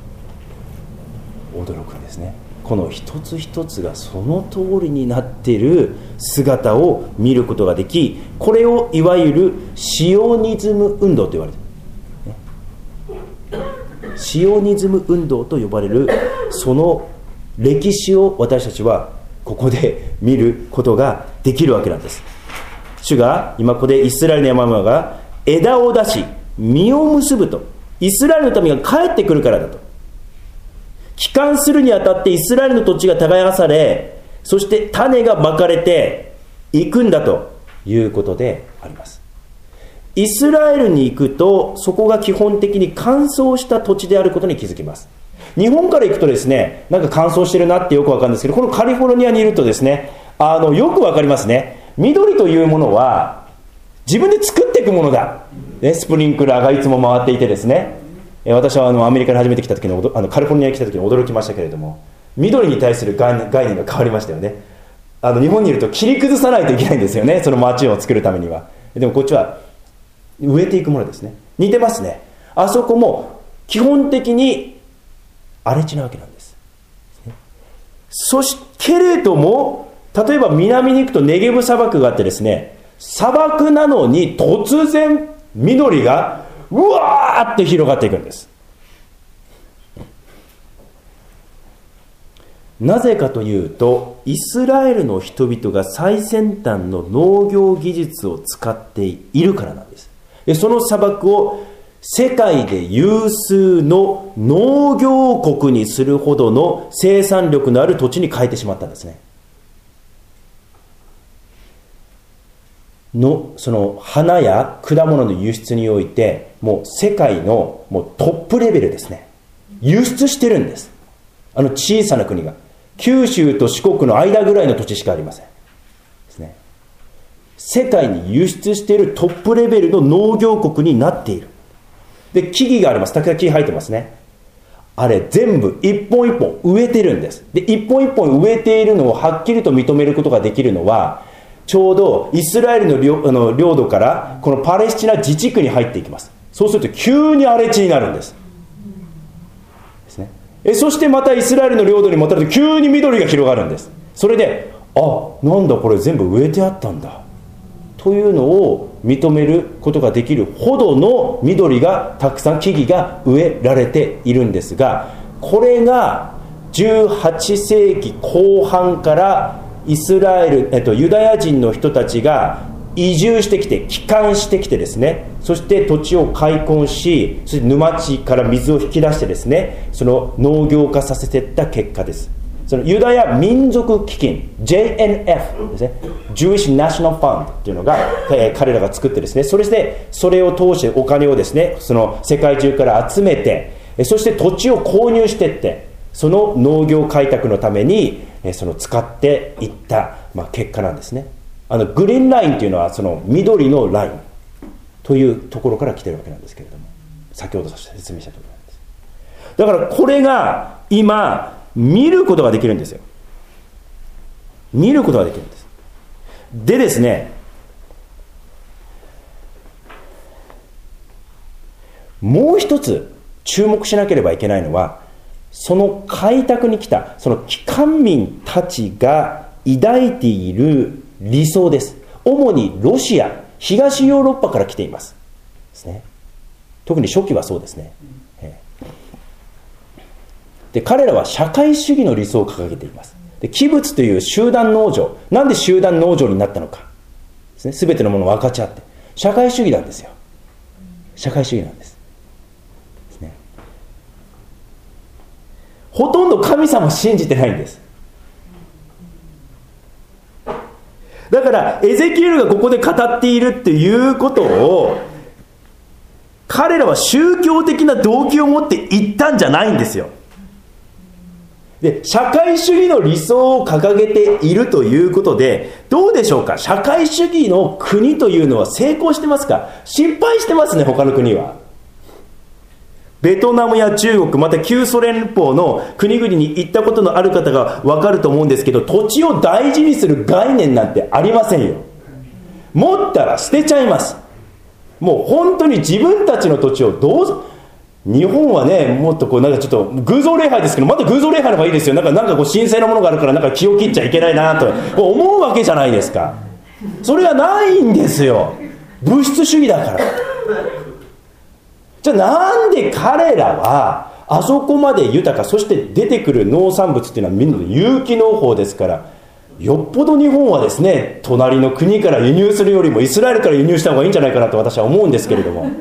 A: 驚くんですね。この一つ一つがその通りになっている姿を見ることができ、これをいわゆるシオニズム運動と言われている、ね、シオニズム運動と呼ばれるその歴史を私たちはここで見ることができるわけなんです。主が今ここでイスラエルの山々が枝を出し実を結ぶと、イスラエルのためが帰ってくるからだと。帰還するにあたってイスラエルの土地が耕され、そして種がまかれていくんだということであります。イスラエルに行くと、そこが基本的に乾燥した土地であることに気づきます。日本から行くとですね、なんか乾燥してるなってよくわかるんですけど、このカリフォルニアにいるとですね、あのよくわかりますね。緑というものは自分で作っていくものだ、ね、スプリンクラーがいつも回っていてですね、私はあのアメリカに初めて来た時に、あのカリフォルニアに来た時に驚きましたけれども、緑に対する概念、概念が変わりましたよね。あの日本にいると切り崩さないといけないんですよね、その街を作るためには。でもこっちは植えていくものですね。似てますね。あそこも基本的に荒れ地なわけなんです。そしけれども、例えば南に行くとネゲブ砂漠があってですね、砂漠なのに突然緑がうわーって広がっていくんです。なぜかというと、イスラエルの人々が最先端の農業技術を使っているからなんです。でその砂漠を世界で有数の農業国にするほどの生産力のある土地に変えてしまったんですね。のその花や果物の輸出において、もう世界のもうトップレベルですね。輸出してるんです。あの小さな国が九州と四国の間ぐらいの土地しかありませんですね。世界に輸出しているトップレベルの農業国になっている。で木々があります。たくさん木生えてますね。あれ全部一本一本植えてるんです。で一本一本植えているのをはっきりと認めることができるのは、ちょうどイスラエルの 領, あの領土からこのパレスチナ自治区に入っていきます。そうすると急に荒れ地になるんですですね。えそしてまたイスラエルの領土に戻ると急に緑が広がるんです。それであ、なんだこれ全部植えてあったんだというのを認めることができるほどの緑がたくさん木々が植えられているんですが、これがじゅうはちせいきこう半からイスラエル、えっと、ユダヤ人の人たちが移住してきて帰還してきてですね、そして土地を開墾し、そして沼地から水を引き出してですね、その農業化させていった結果です。そのユダヤ民族基金 ジェイエヌエフ ですね、Jewish National Fund というのが、えー、彼らが作ってですね、それでそれを通してお金をですね、その世界中から集めて、そして土地を購入していって、その農業開拓のためにその使っていった、まあ、結果なんですね。あのグリーンラインというのはその緑のラインというところから来ているわけなんですけれども、先ほど説明したところなんです。だからこれが今見ることができるんですよ。見ることができるんです。でですね、もう一つ注目しなければいけないのは、その開拓に来たその帰還民たちが抱いている理想です。主にロシア、東ヨーロッパから来ていますですね。特に初期はそうですね。で、彼らは社会主義の理想を掲げています。で、キブツという集団農場、なんで集団農場になったのかですね。全てのものを分かち合って、社会主義なんですよ。社会主義なんです。ほとんど神様を信じてないんです。だからエゼキエルがここで語っているっていうことを、彼らは宗教的な動機を持って言ったんじゃないんですよ。で、社会主義の理想を掲げているということで、どうでしょうか。社会主義の国というのは成功してますか。失敗してますね、他の国は。ベトナムや中国、また旧ソ連邦の国々に行ったことのある方が分かると思うんですけど、土地を大事にする概念なんてありませんよ。持ったら捨てちゃいます。もう本当に自分たちの土地をどうぞ。日本はね、もっとこうなんかちょっと偶像礼拝ですけど、また偶像礼拝の方がいいですよ。なんかなんかこう神聖なものがあるから、なんか気を切っちゃいけないなと思うわけじゃないですか。それはないんですよ。物質主義だから。じゃあなんで彼らはあそこまで豊か、そして出てくる農産物っていうのはみんな有機農法ですから、よっぽど日本はですね、隣の国から輸入するよりもイスラエルから輸入した方がいいんじゃないかなと私は思うんですけれども、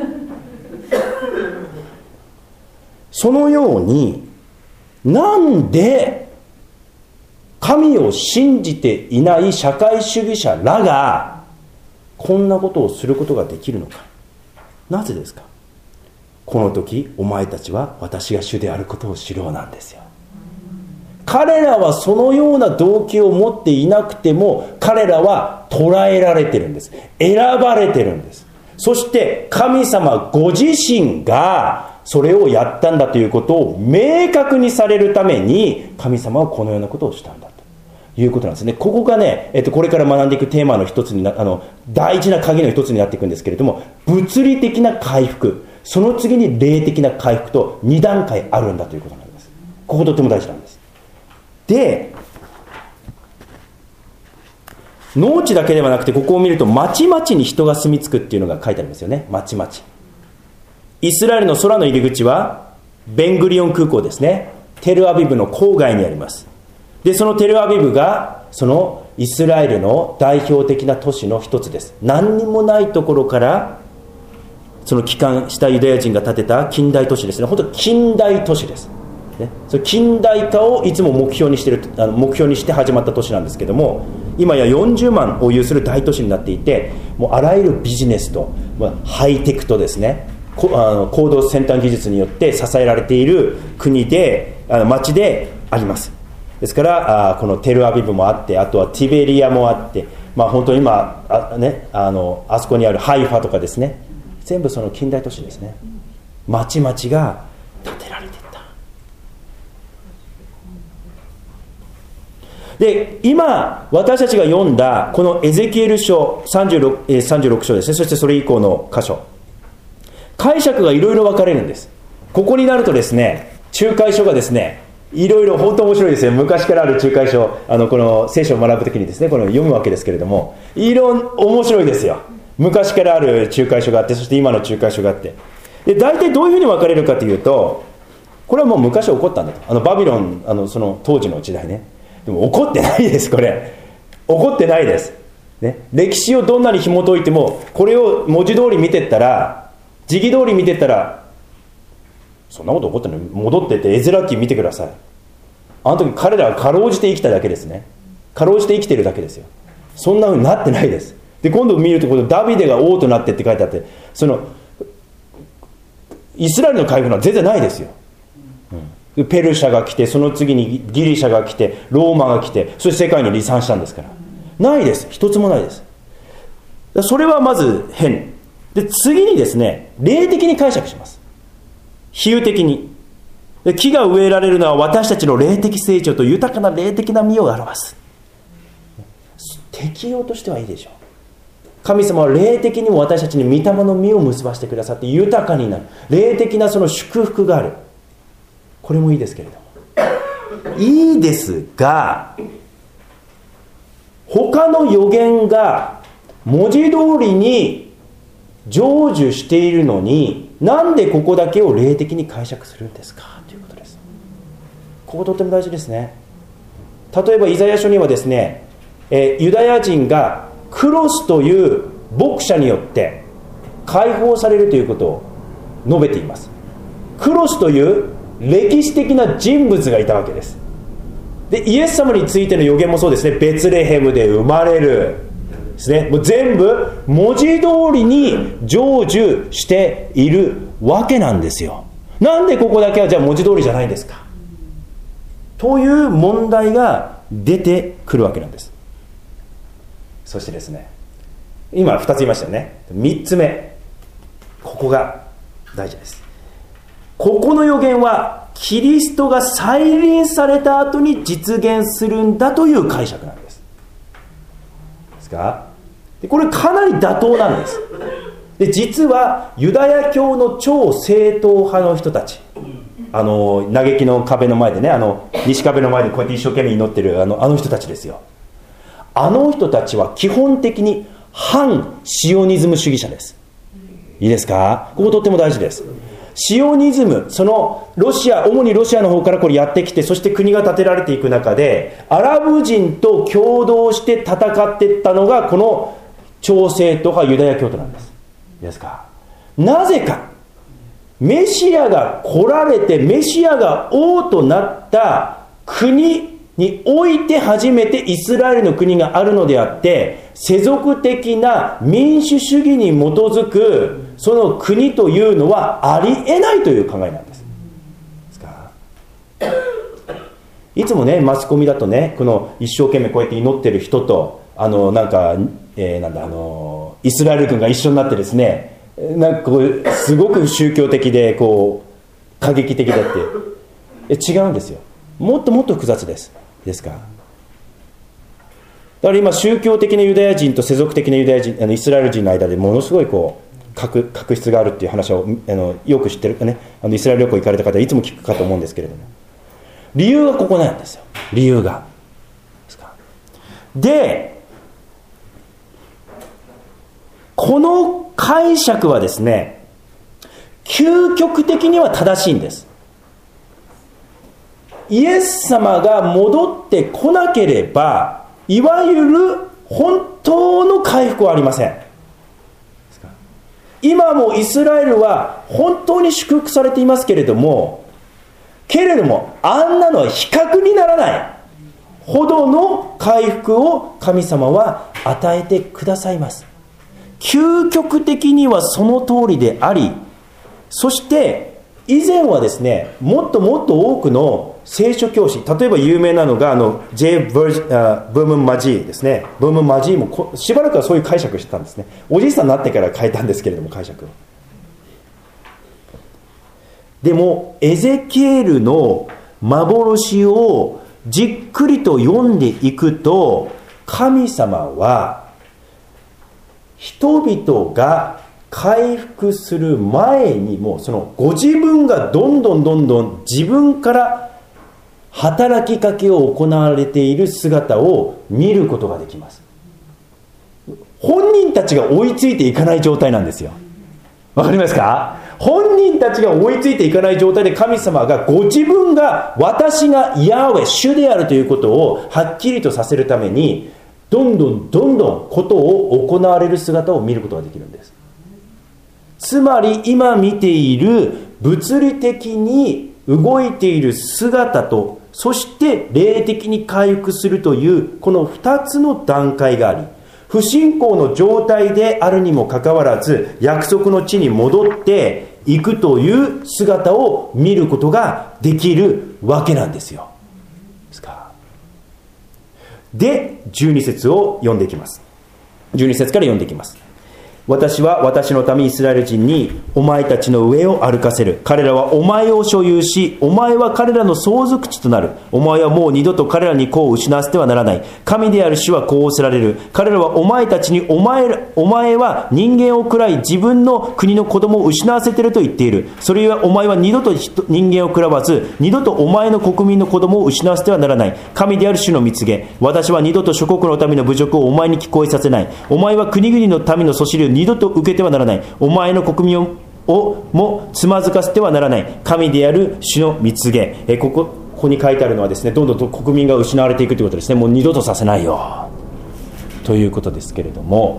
A: そのように、なんで神を信じていない社会主義者らがこんなことをすることができるのか。なぜですか。この時お前たちは私が主であることを知ろうなんですよ。彼らはそのような動機を持っていなくても、彼らは捉えられてるんです。選ばれてるんです。そして神様ご自身がそれをやったんだということを明確にされるために、神様はこのようなことをしたんだということなんですね。ここがね、えっと、これから学んでいくテーマの一つにな、あの大事な鍵の一つになっていくんですけれども、物理的な回復、その次に霊的な回復とに段階あるんだということになります。こことても大事なんです。で、農地だけではなくて、ここを見ると町々に人が住み着くっていうのが書いてありますよね。町々。イスラエルの空の入り口はベングリオン空港ですね。テルアビブの郊外にあります。で、そのテルアビブがそのイスラエルの代表的な都市の一つです。何にもないところからその帰還したユダヤ人が建てた近代都市ですね。本当近代都市です、ね、その近代化をいつも目標にしてる、あの目標にして始まった都市なんですけども、今やよんじゅうまんを有する大都市になっていて、もうあらゆるビジネスと、まあ、ハイテクとですね、こあの高度先端技術によって支えられている国で、あの町であります。ですからあこのテルアビブもあって、あとはティベリアもあって、まあ、本当に今 あ,、ね、あのあそこにあるハイファとかですね、全部その近代都市ですね。町々が建てられていった。で、今私たちが読んだこのエゼキエル書さんじゅうろく、えー、さんじゅうろく章ですね。そしてそれ以降の箇所、解釈がいろいろ分かれるんです。ここになるとですね、仲介書がですね、 いろいろ本当面白いですよ。昔からある仲介書、あのこの聖書を学ぶときにですね、この読むわけですけれども、いろん面白いですよ。昔からある仲介書があって、そして今の仲介書があって、で大体どういうふうに分かれるかというと、これはもう昔起こったんだと。あのバビロン、あのその当時の時代ね。でも起こってないです。これ起こってないです、ね、歴史をどんなに紐解いても、これを文字通り見てったら、時期通り見てったら、そんなこと起こってない。戻ってってエゼラ記見てください。あの時彼らはかろうじて生きただけですね。かろうじて生きてるだけですよ。そんなふうになってないです。で今度見ると、このダビデが王となってって書いてあって、そのイスラエルの回復は全然ないですよ、うん、ペルシャが来て、その次にギリシャが来て、ローマが来て、そして世界に離散したんですから、ないです。一つもないです。それはまず変で、次にですね、霊的に解釈します。比喩的に。で木が植えられるのは私たちの霊的成長と豊かな霊的な実を表す。適用としてはいいでしょう。神様は霊的にも私たちに御霊の実を結ばせてくださって豊かになる。霊的なその祝福がある。これもいいですけれども。いいですが、他の予言が文字通りに成就しているのに、なんでここだけを霊的に解釈するんですかということです。こことても大事ですね。例えばイザヤ書にはですね、えー、ユダヤ人がクロスという牧者によって解放されるということを述べています。クロスという歴史的な人物がいたわけです。でイエス様についての予言もそうですね。ベツレヘムで生まれるですね、もう全部文字通りに成就しているわけなんですよ。なんでここだけはじゃあ文字通りじゃないんですかという問題が出てくるわけなんです。そしてですね、今ふたつ言いましたよね。みっつめ、ここが大事です。ここの予言はキリストが再臨された後に実現するんだという解釈なんです。ですか？でこれかなり妥当なんです。で実はユダヤ教の超正統派の人たち、あの嘆きの壁の前でね、あの西壁の前でこうやって一生懸命祈ってるあのあの人たちですよ。あの人たちは基本的に反シオニズム主義者です。いいですか？こことっても大事です。シオニズム、そのロシア、主にロシアの方からこれやってきて、そして国が建てられていく中でアラブ人と共同して戦っていったのがこの超正統派ユダヤ教徒なんです。いいですか？なぜかメシアが来られて、メシアが王となった国において初めてイスラエルの国があるのであって、世俗的な民主主義に基づくその国というのはありえないという考えなんです。ですか？いつもね、マスコミだとね、この一生懸命こうやって祈ってる人と、あのなんか、えー、なんだあのイスラエル軍が一緒になってですね、なんかこうすごく宗教的でこう過激的だって違うんですよ。もっともっと複雑です。ですか？だから今宗教的なユダヤ人と世俗的なユダヤ人、あのイスラエル人の間でものすごいこう確確執があるっていう話をあのよく知ってるね、あのイスラエル旅行行かれた方はいつも聞くかと思うんですけれども、理由がここなんですよ。理由がですか？でこの解釈はですね、究極的には正しいんです。イエス様が戻ってこなければ、いわゆる本当の回復はありません。今もイスラエルは本当に祝福されていますけれども、けれどもあんなのは比較にならないほどの回復を神様は与えてくださいます。究極的にはその通りであり、そして以前はですね、もっともっと多くの聖書教師、例えば有名なのがあの J. ブームン・マジーですね。ブームン・マジーもこしばらくはそういう解釈してたんですね。おじいさんになってから変えたんですけれども、解釈を。でもエゼキエルの幻をじっくりと読んでいくと、神様は人々が回復する前にも、そのご自分がどんどんどんどん自分から働きかけを行われている姿を見ることができます。本人たちが追いついていかない状態なんですよ。わかりますか？本人たちが追いついていかない状態で、神様がご自分が、私がヤーウェ、主であるということをはっきりとさせるために、どんどんどんどんことを行われる姿を見ることができるんです。つまり今見ている物理的に動いている姿と、そして霊的に回復するというこのふたつの段階があり、不信仰の状態であるにもかかわらず約束の地に戻っていくという姿を見ることができるわけなんですよ。ですか。で、じゅうに節を読んでいきます。じゅうに節から読んでいきます。私は私の民イスラエル人にお前たちの上を歩かせる。彼らはお前を所有し、お前は彼らの相続地となる。お前はもう二度と彼らに子を失わせてはならない。神である主はこう仰せられる。彼らはお前たちにお前、お前は人間を喰らい自分の国の子供を失わせていると言っている。それゆえお前は二度と人間を喰らわず、二度とお前の国民の子供を失わせてはならない。神である主の蜜げ。私は二度と諸国の民の侮辱をお前に聞こえさせない。お前は国々の民のそしりを二度と受けてはならない。お前の国民をもつまずかせてはならない。神である主の蜜げ。えここ、ここに書いてあるのはですね、どんどんと国民が失われていくということですね。もう二度とさせないよということですけれども、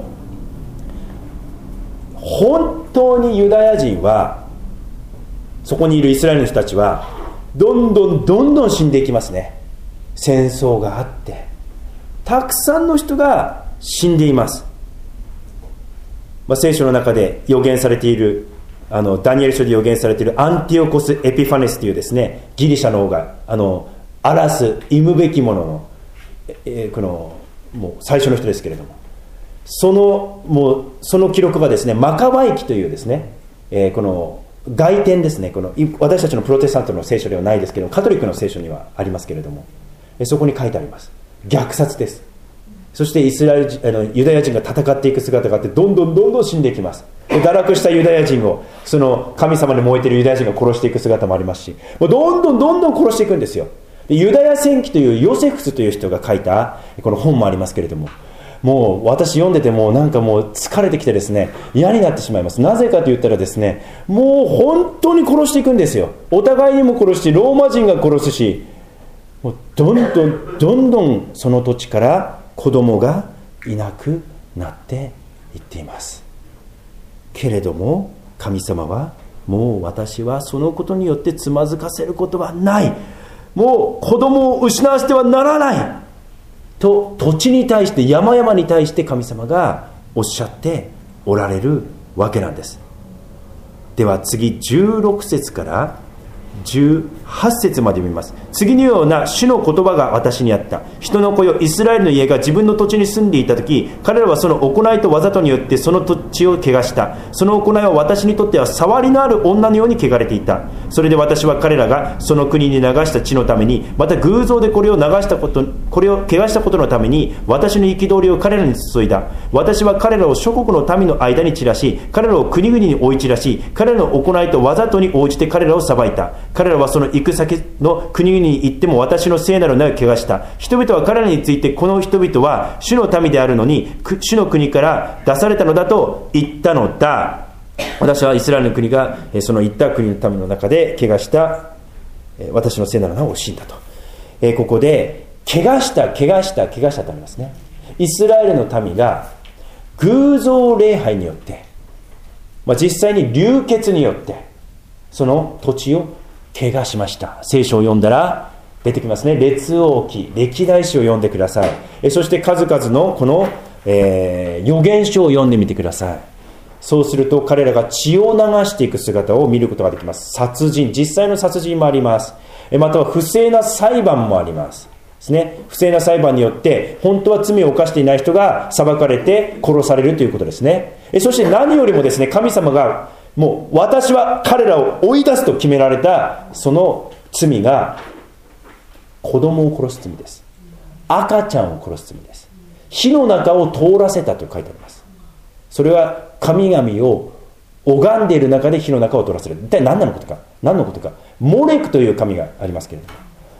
A: 本当にユダヤ人は、そこにいるイスラエルの人たちはどんどんどんどん死んでいきますね。戦争があってたくさんの人が死んでいます。まあ、聖書の中で予言されている、あのダニエル書で予言されているアンティオコス・エピファネスというですね、ギリシャの王があの荒らす忌むべきものの、えー、このもう最初の人ですけれども、そのもうその記録がですね、マカバイ記というですね、えー、この外典ですね、この私たちのプロテスタントの聖書ではないですけども、カトリックの聖書にはありますけれども、そこに書いてあります。虐殺です。そしてイスラエル人、あのユダヤ人が戦っていく姿があって、どんどんどんどん死んでいきます。で堕落したユダヤ人を、その神様に燃えているユダヤ人が殺していく姿もありますし、もうどんどんどんどん殺していくんですよ。でユダヤ戦記というヨセフスという人が書いたこの本もありますけれども、もう私読んでてもうなんかもう疲れてきてですね、嫌になってしまいます。なぜかと言ったらですね、もう本当に殺していくんですよ。お互いにも殺すし、ローマ人が殺すし、もうどんどんどんどんその土地から子供がいなくなっていっています。けれども神様は、もう私はそのことによってつまずかせることはない、もう子供を失わせてはならないと、土地に対して、山々に対して神様がおっしゃっておられるわけなんです。では次じゅうろく節からじゅうはち節まで読みます。次のような主の言葉が私にあった。人の子よ、イスラエルの家が自分の土地に住んでいたとき、彼らはその行いとわざとによってその土地を汚した。その行いは私にとっては触りのある女のように汚れていた。それで私は彼らがその国に流した地のために、また偶像でこれを流したこと、これを汚したことのために、私の憤りを彼らに注いだ。私は彼らを諸国の民の間に散らし、彼らを国々に追い散らし、彼らの行いとわざとに応じて彼らを裁いた。彼らはその行く先の国々に行っても私の聖なる名を汚した。人々は彼らについて、この人々は主の民であるのに主の国から出されたのだと言ったのだ。私はイスラエルの国がその行った国の民の中で汚した私の聖なる名を惜しんだと。ここで汚した汚した汚したとありますね。イスラエルの民が偶像礼拝によって、まあ、実際に流血によってその土地を汚しました。聖書を読んだら出てきますね。列王記、歴代史を読んでください。えそして数々のこの、えー、預言書を読んでみてください。そうすると彼らが血を流していく姿を見ることができます。殺人、実際の殺人もあります。えまたは不正な裁判もありますですね。不正な裁判によって本当は罪を犯していない人が裁かれて殺されるということですね。えそして何よりもですね、神様がもう私は彼らを追い出すと決められたその罪が子供を殺す罪です。赤ちゃんを殺す罪です。火の中を通らせたと書いてあります。それは神々を拝んでいる中で火の中を通らせる。一体何なのことか、何のことか。モレクという神がありますけれども、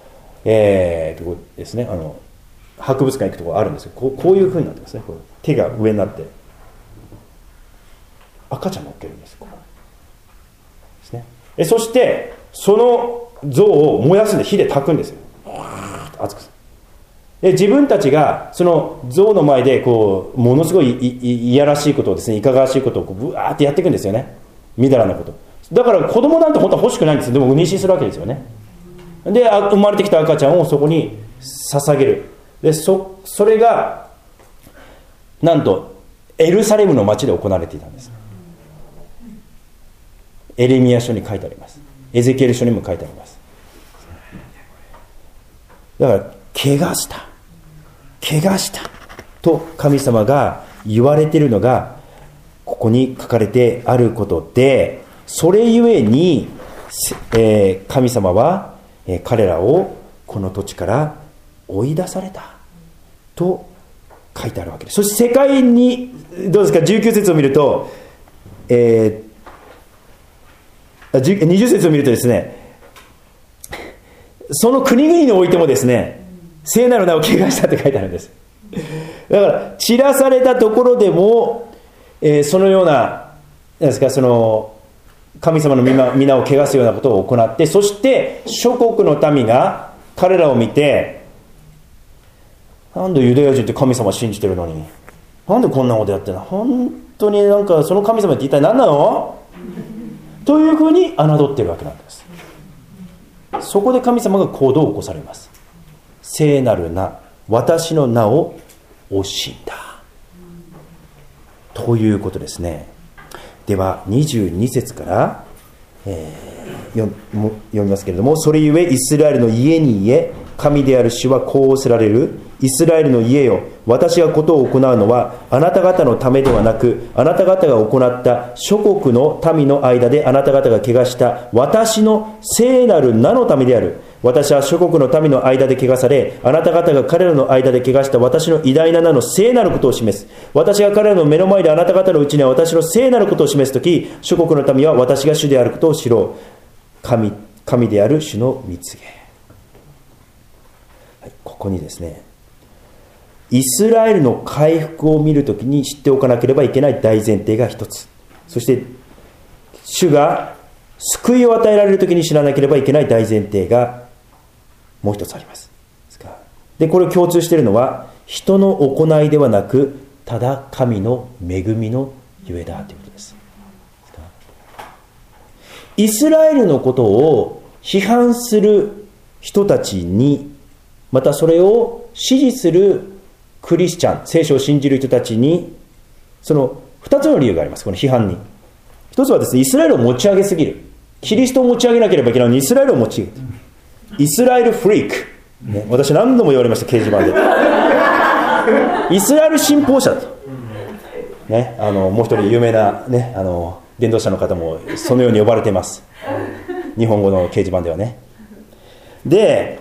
A: えー、とこですね、あの博物館行くところあるんですよ。こう、こういう風になってますね。こう手が上になって赤ちゃん乗っけるんです。こうですね。えそしてその像を燃やすんで、火で炊くんですよ。熱くで自分たちがその像の前でこうものすごいいやらしいことをですね、いかがわしいことをこうブワーってやっていくんですよね。みだらなことだから子供なんて本当は欲しくないんですよ。でも妊娠するわけですよね。で生まれてきた赤ちゃんをそこに捧げる。で そ, それがなんとエルサレムの町で行われていたんです。エレミヤ書に書いてあります。エゼキエル書にも書いてあります。だから怪我した怪我したと神様が言われているのがここに書かれてあることで、それゆえに、えー、神様は、えー、彼らをこの土地から追い出されたと書いてあるわけです。そして世界にどうですか、じゅうきゅう節を見ると、えー、にじゅう節を見るとですね、その国々においてもですね、聖なる名を汚したって書いてあるんです。だから散らされたところでも、えー、そのような、なんですか、その神様の皆を汚すようなことを行って、そして諸国の民が彼らを見て、なんでユダヤ人って神様信じてるのになんでこんなことやってるの、本当になんかその神様って一体何なのというふうに侮ってるわけなんです。そこで神様が行動を起こされます。聖なる名、私の名を惜しんだということですね。ではにじゅうに節から、えー、読, 読みますけれども、それゆえイスラエルの家に言え、神である主はこう仰せられる。イスラエルの家よ、私がことを行うのはあなた方のためではなく、あなた方が行った諸国の民の間であなた方が汚した私の聖なる名のためである。私は諸国の民の間で汚され、あなた方が彼らの間で汚した私の偉大な名の聖なることを示す。私が彼らの目の前であなた方のうちには私の聖なることを示すとき、諸国の民は私が主であることを知ろう。 神, 神である主の蜜げ、はい、ここにですね、イスラエルの回復を見るときに知っておかなければいけない大前提が一つ、そして主が救いを与えられるときに知らなければいけない大前提がもう一つあります。でこれを共通しているのは、人の行いではなく、ただ神の恵みのゆえだということです。イスラエルのことを批判する人たちに、またそれを支持するクリスチャン、聖書を信じる人たちに、その二つの理由があります。この批判に。一つはですね、イスラエルを持ち上げすぎる。キリストを持ち上げなければいけないのにイスラエルを持ち上げる。イスラエルフリーク、ね、私何度も言われました、掲示板で。イスラエル信奉者と、ね、あのもう一人有名な、ね、あの伝道者の方もそのように呼ばれています、日本語の掲示板ではね。で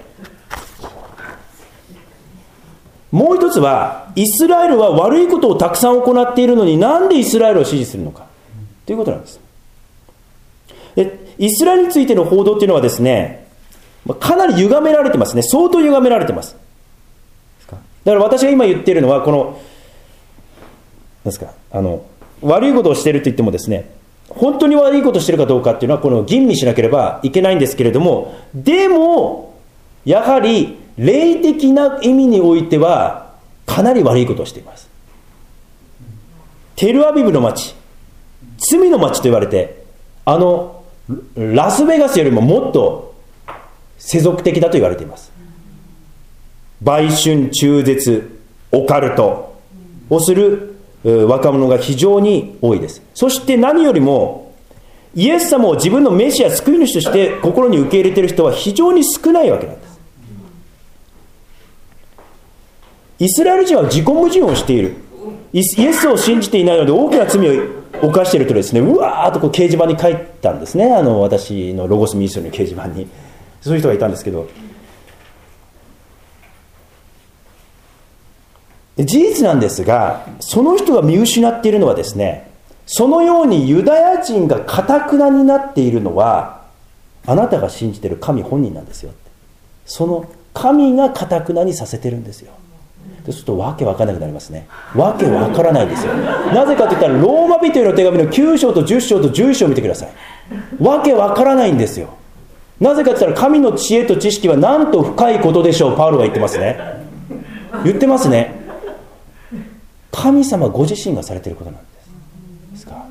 A: もう一つは、イスラエルは悪いことをたくさん行っているのに、なんでイスラエルを支持するのかということなんです。でイスラエルについての報道というのはですね、かなり歪められてますね。相当歪められてます。だから私が今言っているのは、このなんですか、あの悪いことをしていると言ってもですね、本当に悪いことをしているかどうかっていうのはこの吟味しなければいけないんですけれども、でもやはり霊的な意味においてはかなり悪いことをしています。テルアビブの町、罪の町と言われて、あのラスベガスよりももっと世俗的だと言われています。売春、中絶、オカルトをする若者が非常に多いです。そして何よりも、イエス様を自分のメシア、救い主として心に受け入れている人は非常に少ないわけなんです。イスラエル人は自己矛盾をしている。イエスを信じていないので大きな罪を犯しているとですね、うわーっとこう掲示板に書いたんですね。あの私のロゴスミニストリーの掲示板にそういう人がいたんですけど、事実なんですが、その人が見失っているのはですね、そのようにユダヤ人が堅なになっているのは、あなたが信じている神本人なんですよ。その神が堅くなにさせてるんですよ。そうするとわけわからなくなりますね。わけわからないんですよ。なぜかといったらローマ人への手紙のきゅう章とじゅっ章とじゅういっ章を見てください。わけわからないんですよ。なぜかといったら神の知恵と知識はなんと深いことでしょう。パウロが言ってますね。言ってますね。神様ご自身がされていることなんです。ですか。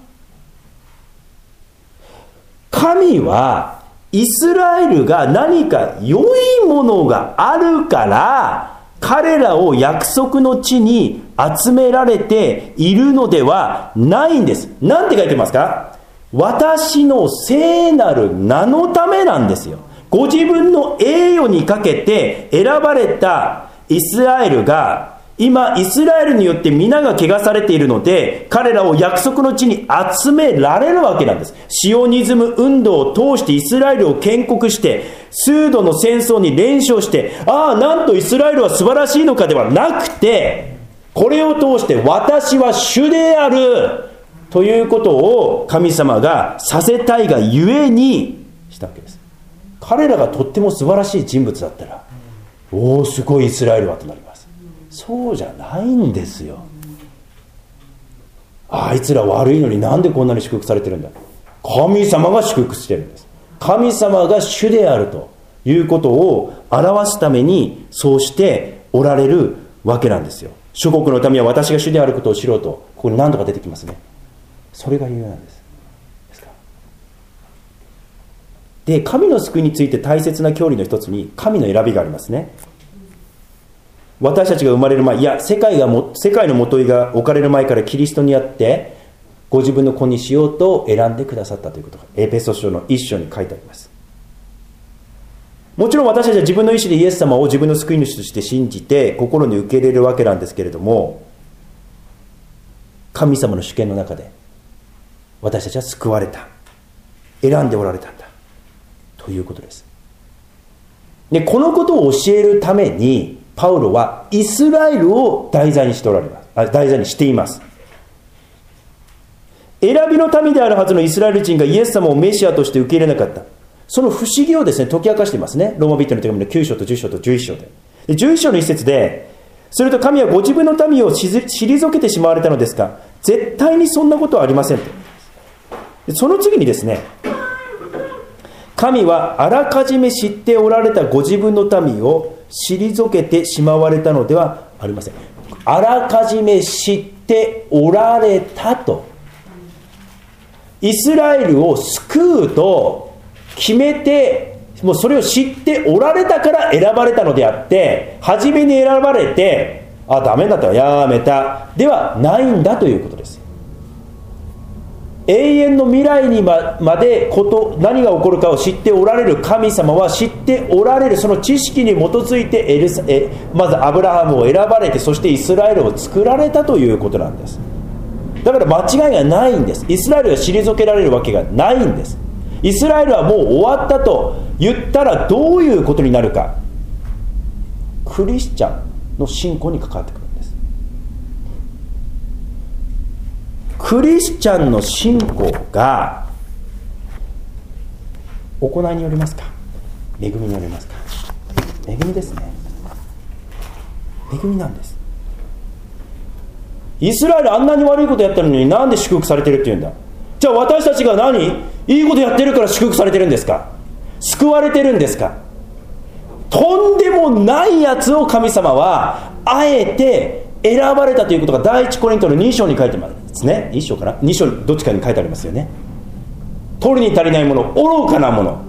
A: 神はイスラエルが何か良いものがあるから彼らを約束の地に集められているのではないんです。なんて書いてますか？私の聖なる名のためなんですよ。ご自分の栄誉にかけて選ばれたイスラエルが今イスラエルによって皆が汚されているので、彼らを約束の地に集められるわけなんです。シオニズム運動を通してイスラエルを建国して数度の戦争に連勝して、ああなんとイスラエルは素晴らしいのかではなくて、これを通して私は主であるということを神様がさせたいがゆえにしたわけです。彼らがとっても素晴らしい人物だったら、おおすごいイスラエルはとなります。そうじゃないんですよ。あいつら悪いのになんでこんなに祝福されてるんだ。神様が祝福してるんです。神様が主であるということを表すためにそうしておられるわけなんですよ。諸国の民は私が主であることを知ろうと、ここに何度か出てきますね。それが理由なんです。ですか。で、神の救いについて大切な教理の一つに神の選びがありますね。私たちが生まれる前、いや世界がも世界のもといが置かれる前からキリストにあってご自分の子にしようと選んでくださったということがエペソ書の一章に書いてあります。もちろん私たちは自分の意思でイエス様を自分の救い主として信じて心に受け入れるわけなんですけれども、神様の主権の中で私たちは救われた、選んでおられたんだということです。でこのことを教えるためにパウロはイスラエルを題材にしておられます。あ、題材にしています。選びの民であるはずのイスラエル人がイエス様をメシアとして受け入れなかった。その不思議をですね、解き明かしていますね。ローマ人の手紙のきゅう章とじゅっ章とじゅういっ章で。でじゅういっ章の一節で、すると神はご自分の民を退けてしまわれたのですが、絶対にそんなことはありませんと。でその次にですね、神はあらかじめ知っておられたご自分の民を退けてしまわれたのではありません。あらかじめ知っておられたと。イスラエルを救うと決めて、もうそれを知っておられたから選ばれたのであって、初めに選ばれて、あ、ダメだったらやめたではないんだということです。永遠の未来に ま, までこと何が起こるかを知っておられる神様は知っておられるその知識に基づいてエルサえまずアブラハムを選ばれて、そしてイスラエルを作られたということなんです。だから間違いがないんです。イスラエルが退けられるわけがないんです。イスラエルはもう終わったと言ったらどういうことになるか、クリスチャンの信仰に関わってくるんです。クリスチャンの信仰が行いによりますか、恵みによりますか。恵みですね。恵みなんです。イスラエルあんなに悪いことやったのになんで祝福されてるって言うんだ。じゃあ私たちが何いいことやってるから祝福されてるんですか、救われてるんですか。とんでもないやつを神様はあえて選ばれたということが第一コリントのに章に書いてますね。いっ章かな、に章どっちかに書いてありますよね。取るに足りないもの、愚かなもの。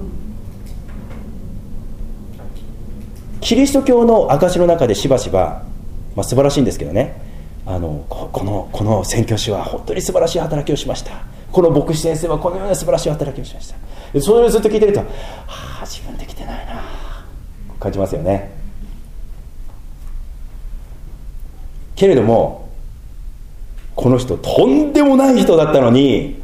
A: キリスト教の証の中でしばしば、まあ、素晴らしいんですけどね、あの こ, こ, のこの宣教師は本当に素晴らしい働きをしました、この牧師先生はこのような素晴らしい働きをしました。それをずっと聞いてると、はあ自分できてないな感じますよね。けれどもこの人とんでもない人だったのに、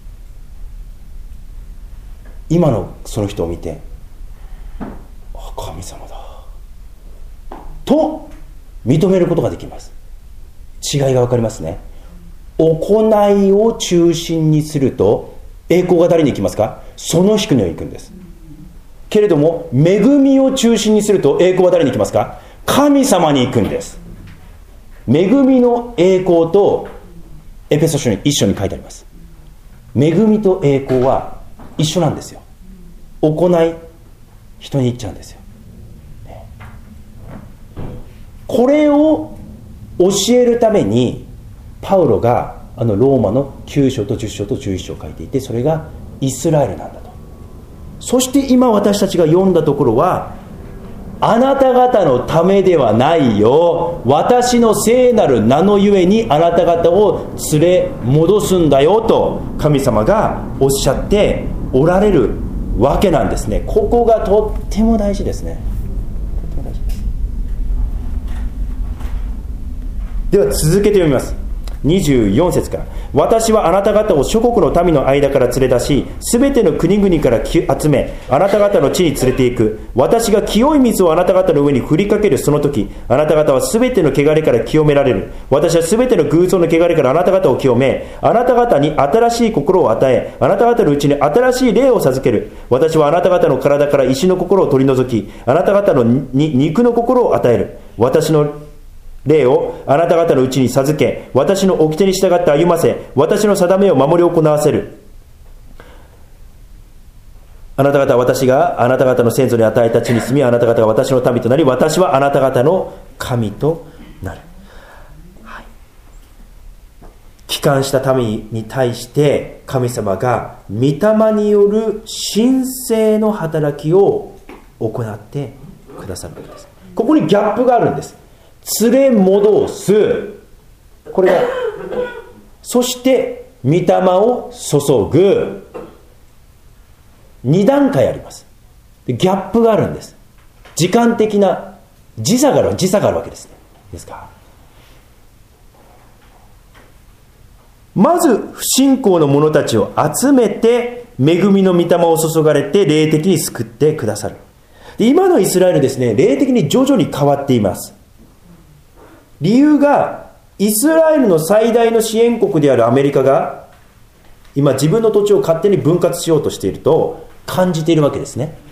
A: 今のその人を見て、あ神様だと認めることができます。違いが分かりますね。行いを中心にすると栄光が誰に行きますか、その人に行くんです。 けれども恵みを中心にすると栄光は誰に行きますか？神様に行くんです。恵みの栄光とエペソ書に一緒に書いてあります。恵みと栄光は一緒なんですよ。行い人に行っちゃうんですよ。これを教えるためにパウロがあのローマのきゅう章とじゅっ章とじゅういち章を書いていて、それがイスラエルなんだと。そして今私たちが読んだところは、あなた方のためではないよ、私の聖なる名のゆえにあなた方を連れ戻すんだよと神様がおっしゃっておられるわけなんですね。ここがとっても大事ですね。とっても大事です。では続けて読みます。にじゅうよん節から、私はあなた方を諸国の民の間から連れ出し、すべての国々から集め、あなた方の地に連れて行く。私が清い水をあなた方の上に振りかけるその時、あなた方はすべての汚れから清められる。私はすべての偶像の汚れからあなた方を清め、あなた方に新しい心を与え、あなた方のうちに新しい霊を授ける。私はあなた方の体から石の心を取り除き、あなた方のに肉の心を与える。私の霊をあなた方のうちに授け、私の掟に従って歩ませ、私の定めを守り行わせる。あなた方は私があなた方の先祖に与えた地に住み、あなた方が私の民となり、私はあなた方の神となる。はい、帰還した民に対して神様が御霊による神聖の働きを行ってくださるわけです。ここにギャップがあるんです。連れ戻す、これが、そして御霊を注ぐ、に段階あります。ギャップがあるんです。時間的な時差がある時差があるわけですね。ですか。まず不信仰の者たちを集めて恵みの御霊を注がれて霊的に救ってくださる。で、今のイスラエルですね、霊的に徐々に変わっています。理由が、イスラエルの最大の支援国であるアメリカが今自分の土地を勝手に分割しようとしていると感じているわけですね。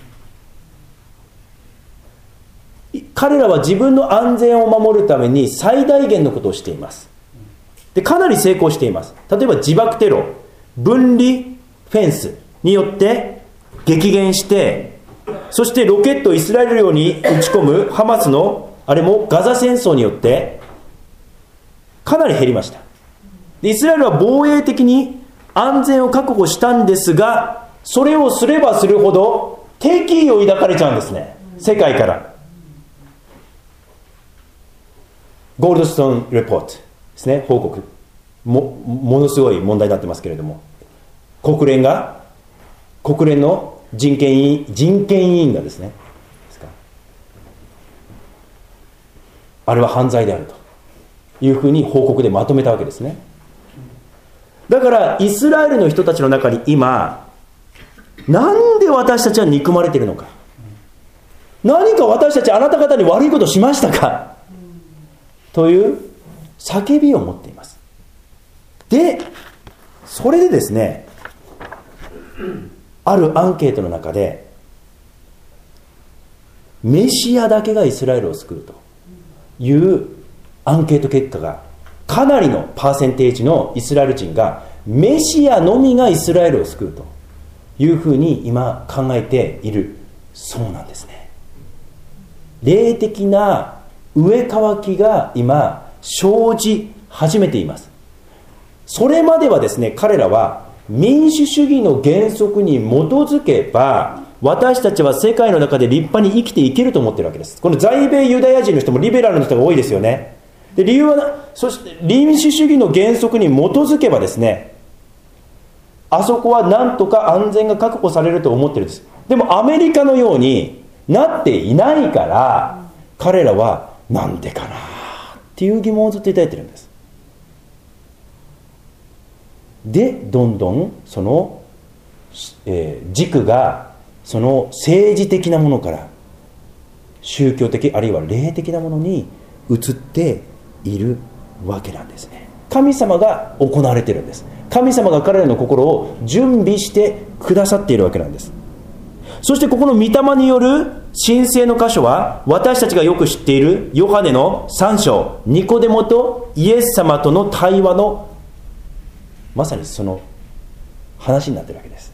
A: 彼らは自分の安全を守るために最大限のことをしています。で、かなり成功しています。例えば自爆テロ、分離フェンスによって激減して、そしてロケットをイスラエル領に撃ち込むハマスのあれもガザ戦争によってかなり減りました。で、イスラエルは防衛的に安全を確保したんですが、それをすればするほど敵意を抱かれちゃうんですね、世界から。ゴールドストーンレポートですね、報告 も, ものすごい問題になってますけれども、国連が国連の人権委員人権委員がですね、あれは犯罪であるというふうに報告でまとめたわけですね。だからイスラエルの人たちの中に今、なんで私たちは憎まれているのか、何か私たちあなた方に悪いことしましたかという叫びを持っています。で、それでですね、あるアンケートの中でメシアだけがイスラエルを救うというアンケート結果が、かなりのパーセンテージのイスラエル人がメシアのみがイスラエルを救うというふうに今考えているそうなんですね。霊的な植え替きが今生じ始めています。それまではですね、彼らは民主主義の原則に基づけば私たちは世界の中で立派に生きていけると思っているわけです。この在米ユダヤ人の人もリベラルの人が多いですよね。で、理由は、そして民主主義の原則に基づけばですね、あそこはなんとか安全が確保されると思ってるんです。でもアメリカのようになっていないから、彼らはなんでかなっていう疑問をずっと抱いてるんです。で、どんどんその、えー、軸がその政治的なものから宗教的あるいは霊的なものに移っているわけなんですね。神様が行われているんです。神様が彼らの心を準備してくださっているわけなんです。 そしてここの御霊による神聖の箇所は、私たちがよく知っているヨハネのさん章、ニコデモとイエス様との対話のまさにその話になっているわけです。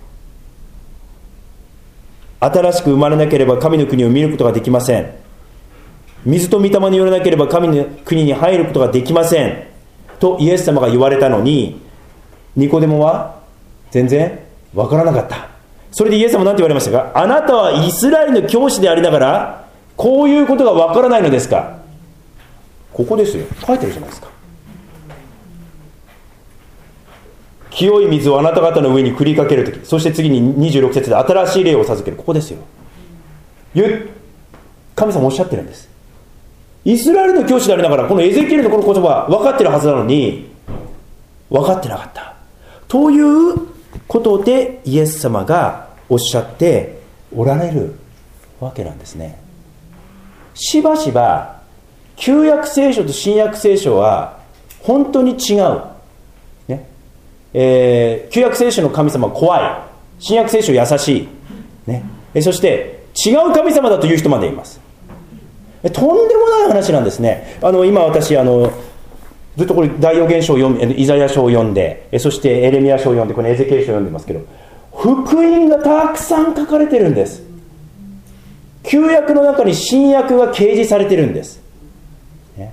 A: 新しく生まれなければ神の国を見ることができません。水と御霊によらなければ神の国に入ることができませんとイエス様が言われたのに、ニコデモは全然わからなかった。それでイエス様は何て言われましたか？あなたはイスラエルの教師でありながらこういうことがわからないのですか？ここですよ、書いてるじゃないですか。清い水をあなた方の上に振りかけるとき、そして次ににじゅうろく節で新しい霊を授ける、ここですよ。神様おっしゃってるんです。イスラエルの教師でありながらこのエゼキエルのこの言葉分かってるはずなのに分かってなかったということで、イエス様がおっしゃっておられるわけなんですね。しばしば旧約聖書と新約聖書は本当に違う、ねえー、旧約聖書の神様は怖い、新約聖書優しい、ね、えそして違う神様だという人までいます。とんでもない話なんですね。あの今私あのずっとこれ大預言書を読んで、イザヤ書を読んで、そしてエレミヤ書を読んで、このエゼキエル書を読んでますけど、福音がたくさん書かれてるんです。旧約の中に新約が掲示されてるんです、ね、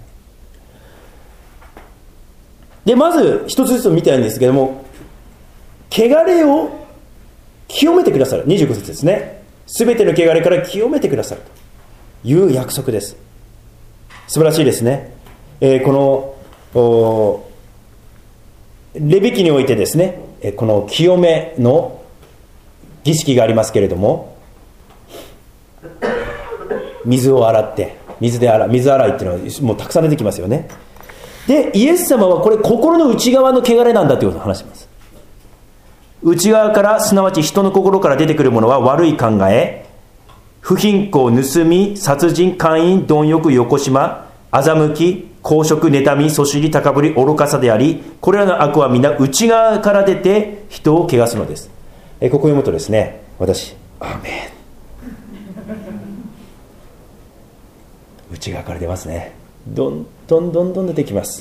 A: でまず一つずつ見たいんですけども、汚れを清めてくださる、にじゅうご節ですね。すべての汚れから清めてくださるという約束です。素晴らしいですね、えー、このレビ記においてですね、この清めの儀式がありますけれども、水を洗って水で洗水洗いっていうのはもうたくさん出てきますよね。でイエス様はこれ心の内側の汚れなんだということを話します。内側から、すなわち人の心から出てくるものは悪い考え、不貧困、盗み、殺人、姦淫、貪欲、よこしま、欺き、公職、妬み、そしり、高ぶり、愚かさであり、これらの悪は皆内側から出て人を汚すのです。えここを読むとですね、私アーメン内側から出ますね。どんどんどんどん出てきます。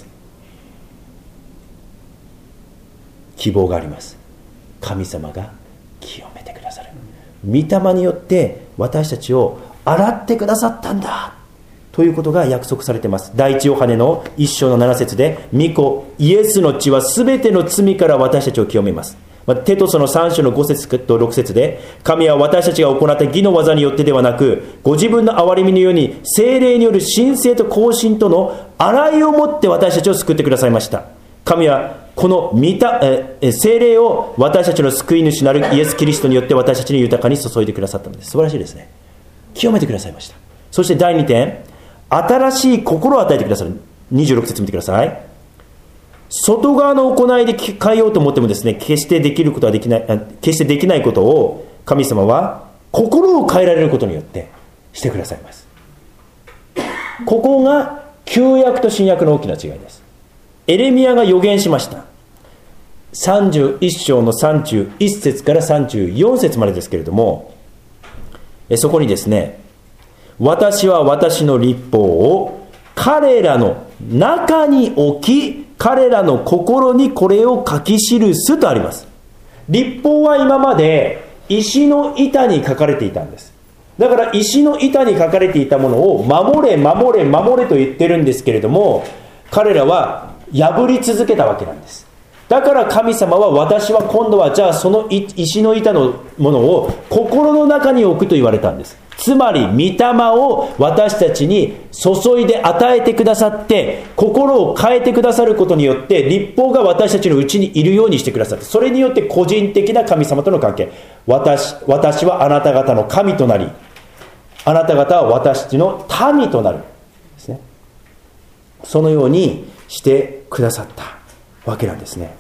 A: 希望があります。神様が清めてくださる。御霊によって私たちを洗ってくださったんだということが約束されています。第一ヨハネの一章の七節で、御子イエスの血はすべての罪から私たちを清めます。テトスのさん章のご節とろく節で、神は私たちが行った義の技によってではなく、ご自分の憐れみのように聖霊による神聖と更新との洗いをもって私たちを救ってくださいました。神はこの御たえ聖霊を私たちの救い主なるイエス・キリストによって私たちに豊かに注いでくださったのです。素晴らしいですね。清めてくださいました。そしてだいにてん、新しい心を与えてくださる。にじゅうろく節見てください。外側の行いで変えようと思ってもですね、決してできることはできない、決してできないことを神様は心を変えられることによってしてくださいます。ここが旧約と新約の大きな違いです。エレミヤが予言しました。さんじゅういっ章のさんじゅういち節からさんじゅうよん節までですけれども、そこにですね、私は私の律法を彼らの中に置き、彼らの心にこれを書き記すとあります。律法は今まで石の板に書かれていたんです。だから石の板に書かれていたものを守れ守れ守れと言ってるんですけれども、彼らは破り続けたわけなんです。だから神様は、私は今度はじゃあその石の板のものを心の中に置くと言われたんです。つまり御霊を私たちに注いで与えてくださって、心を変えてくださることによって律法が私たちのうちにいるようにしてくださって、それによって個人的な神様との関係、 私, 私はあなた方の神となり、あなた方は私たちの民となるですね。そのようにしてくださったわけなんですね。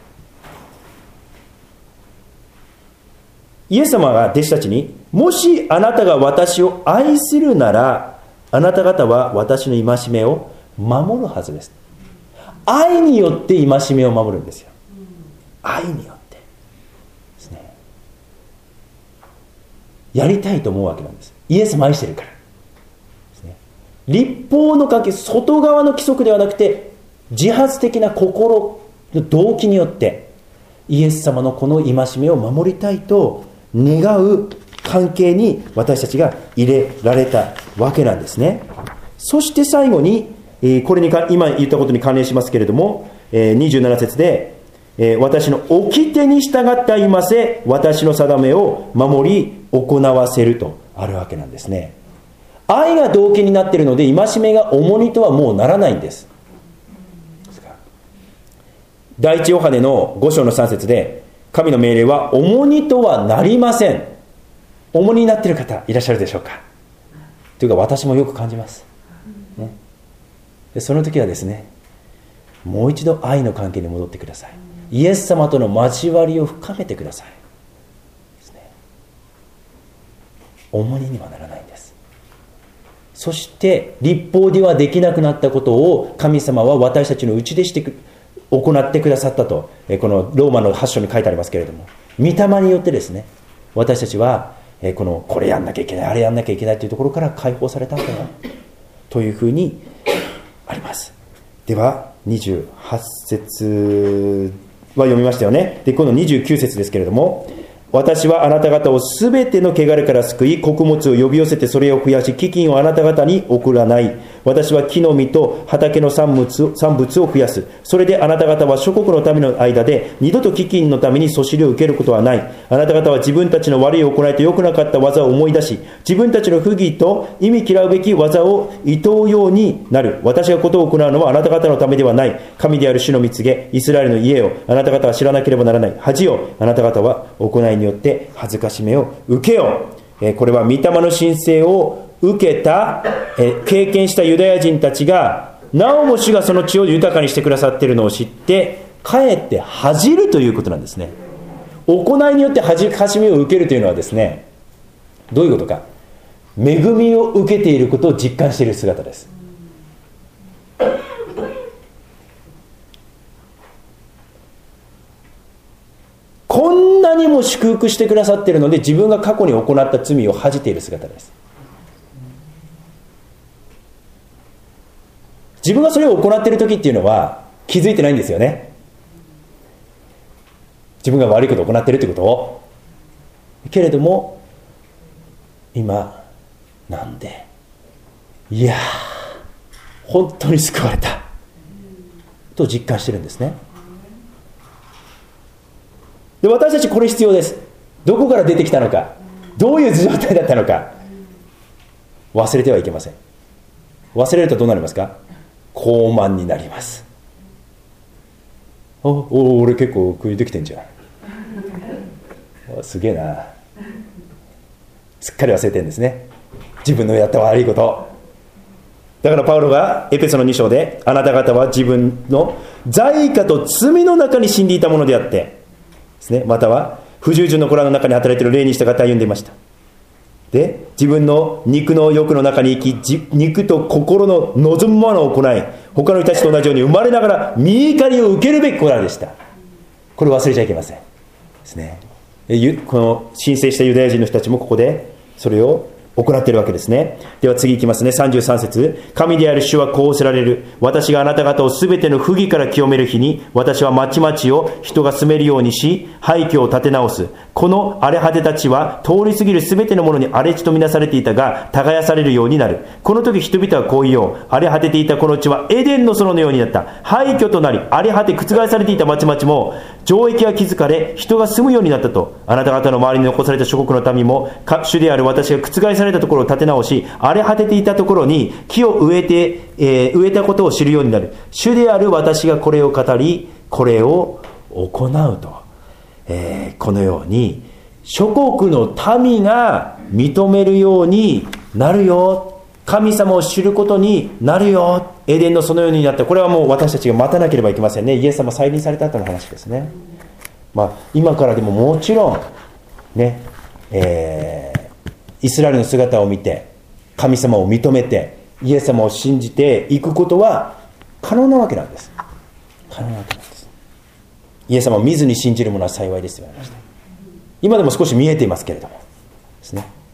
A: イエス様が弟子たちに、もしあなたが私を愛するなら、あなた方は私の戒めを守るはずです。愛によって戒めを守るんですよ。愛によってですね。 やりたいと思うわけなんです。イエス様愛してるからですね。律法の関係、外側の規則ではなくて自発的な心の動機によってイエス様のこの戒めを守りたいと願う関係に私たちが入れられたわけなんですね。そして最後に、これにか今言ったことに関連しますけれども、にじゅうなな節で、私の掟に従って歩ませ、私の定めを守り行わせるとあるわけなんですね。愛が動機になっているので戒めが重荷とはもうならないんです。第一ヨハネのご章のさん節で、神の命令は重荷とはなりません。重荷になっている方いらっしゃるでしょうか。というか私もよく感じます、ね、でその時はですね、もう一度愛の関係に戻ってください。イエス様との交わりを深めてくださいですね。重荷にはならないんです。そして律法ではできなくなったことを神様は私たちのうちでしてく行ってくださったと、このローマのはち章に書いてありますけれども、御霊によってですね、私たちはこのこれやんなきゃいけない、あれやんなきゃいけないというところから解放されたんだよというふうにあります。ではにじゅうはち節は読みましたよね。で今度にじゅうきゅう節ですけれども、私はあなた方をすべての汚れから救い、穀物を呼び寄せてそれを増やし、飢饉をあなた方に送らない。私は木の実と畑の産物、産物を増やす。それであなた方は諸国の民の間で二度と飢饉のためにそしりを受けることはない。あなた方は自分たちの悪い行いと良くなかった技を思い出し、自分たちの不義と意味嫌うべき技を厭うようになる。私がことを行うのはあなた方のためではない。神である主の御告げ、イスラエルの家をあなた方は知らなければならない。恥をあなた方は行いによって恥ずかしめを受けよう。えー、これは御霊の神聖を受けた、えー、経験したユダヤ人たちがなおも主がその地を豊かにしてくださっているのを知ってかえって恥じるということなんですね。行いによって恥ずかしめを受けるというのはですね、どういうことか、恵みを受けていることを実感している姿です。こんなにも祝福してくださっているので自分が過去に行った罪を恥じている姿です。自分がそれを行っている時っていうのは気づいてないんですよね。自分が悪いことを行っているということを。けれども今なんで、いや本当に救われたと実感してるんですね。で私たちこれ必要です。どこから出てきたのか、どういう状態だったのか忘れてはいけません。忘れるとどうなりますか？傲慢になります。おお俺結構食いできてんじゃん、すげえな、すっかり忘れてるんですね、自分のやった悪いこと。だからパウロがエペソのに章で、あなた方は自分の罪過と罪の中に死んでいたものであってですね、または不従順の子らの中に働いている霊に従って歩んでいました。で自分の肉の欲の中に生き、肉と心の望むものを行い、他の人たちと同じように生まれながら身怒りを受けるべき子らでした。これ忘れちゃいけませんですね。この申請したユダヤ人の人たちもここでそれを行っているわけですね。では次いきますね。さんじゅうさん節、神である主はこうおせられる。私があなた方をすべての不義から清める日に、私は町々を人が住めるようにし、廃墟を建て直す。この荒れ果てた地は通り過ぎるすべてのものに荒れ地とみなされていたが、耕されるようになる。この時人々はこう言おう。荒れ果てていたこの地はエデンの園のようになった。廃墟となり、荒れ果て覆されていた町々も城壁が築かれ、人が住むようになったと。あなた方の周りに残された諸国の民も、主である私が覆されたところを建て直し、荒れ果てていたところに木を植えて、えー、植えたことを知るようになる。主である私がこれを語り、これを行うと、えー、このように諸国の民が認めるようになるよ。神様を知ることになるよ。エデンのそのようになった。これはもう私たちが待たなければいけませんね。イエス様再臨された後の話ですね。まあ今からでももちろんね、えーイスラエルの姿を見て神様を認めてイエス様を信じていくことは可能なわけなんです。可能なわけなんです。イエス様を見ずに信じる者は幸いですと言われました。今でも少し見えていますけれどもですね、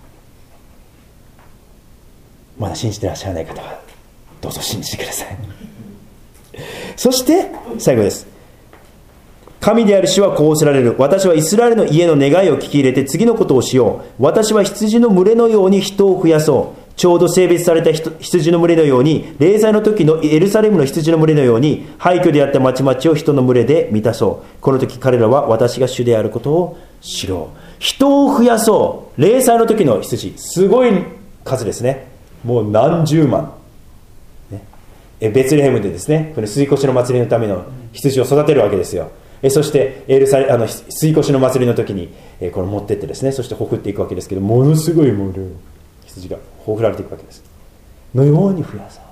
A: まだ信じてらっしゃらない方はどうぞ信じてください。そして最後です。神である主はこうおっしゃられる。私はイスラエルの家の願いを聞き入れて次のことをしよう。私は羊の群れのように人を増やそう。ちょうど性別された羊の群れのように、礼祭の時のエルサレムの羊の群れのように、廃墟であった町々を人の群れで満たそう。この時彼らは私が主であることを知ろう。人を増やそう。礼祭の時の羊、すごい数ですね。もう何十万、ね、えベツレヘムでですね、これ吸い越しの祭りのための羊を育てるわけですよ。えそしてエルサレあの吸い越しの祭りの時に、えこれ持ってってですね、そしてほふっていくわけですけど、ものすごいもう羊がほふられていくわけですのように増やそう、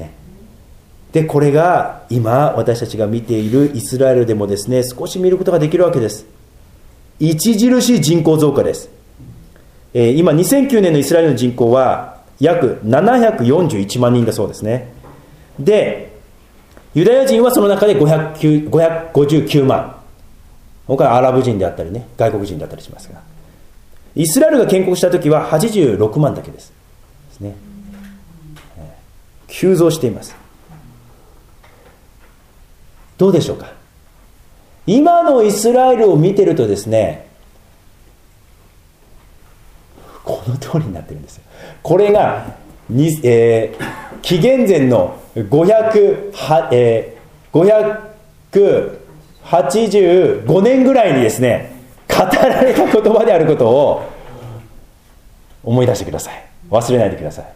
A: ね、でこれが今私たちが見ているイスラエルでもですね、少し見ることができるわけです。著しい人口増加です。えー、今にせんきゅうねんのイスラエルの人口は約ななひゃくよんじゅういちまんにんだそうですね。でユダヤ人はその中でごひゃくごじゅうきゅうまん、他はアラブ人であったりね、外国人だったりしますが、イスラエルが建国した時ははちじゅうろくまんだけです。ですね。急増しています。どうでしょうか。今のイスラエルを見てるとですね、この通りになってるんですよ。これがに、えー、紀元前のごひゃくは、えー、ごひゃくはちじゅうごねんぐらいにですね、語られた言葉であることを思い出してください。忘れないでください。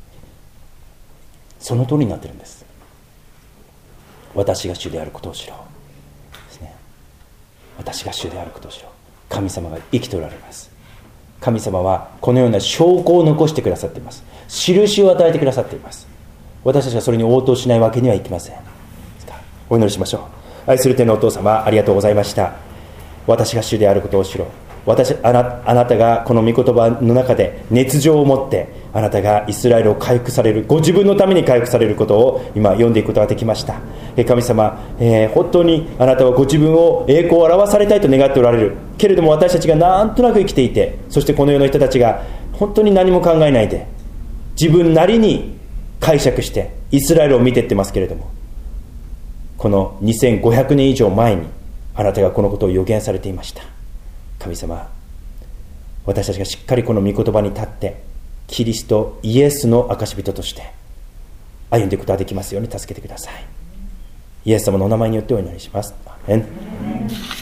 A: その通りになってるんです。私が主であることを知ろうですね。私が主であることを知ろう。神様が生きておられます。神様はこのような証拠を残してくださっています。印を与えてくださっています。私たちがそれに応答しないわけにはいきません。お祈りしましょう。愛する天のお父様、ありがとうございました。私が主であることを知ろう。私 あな、あなたがこの御言葉の中で熱情を持ってあなたがイスラエルを回復される、ご自分のために回復されることを今読んでいくことができました。え神様、えー、本当にあなたはご自分を栄光を表されたいと願っておられるけれども、私たちがなんとなく生きていて、そしてこの世の人たちが本当に何も考えないで自分なりに解釈してイスラエルを見ていってますけれども、このにせんごひゃくねん以上前にあなたがこのことを予言されていました。神様、私たちがしっかりこの御言葉に立ってキリストイエスの証人として歩んでいくことができますように助けてください。イエス様のお名前によってお祈りします。アーメン。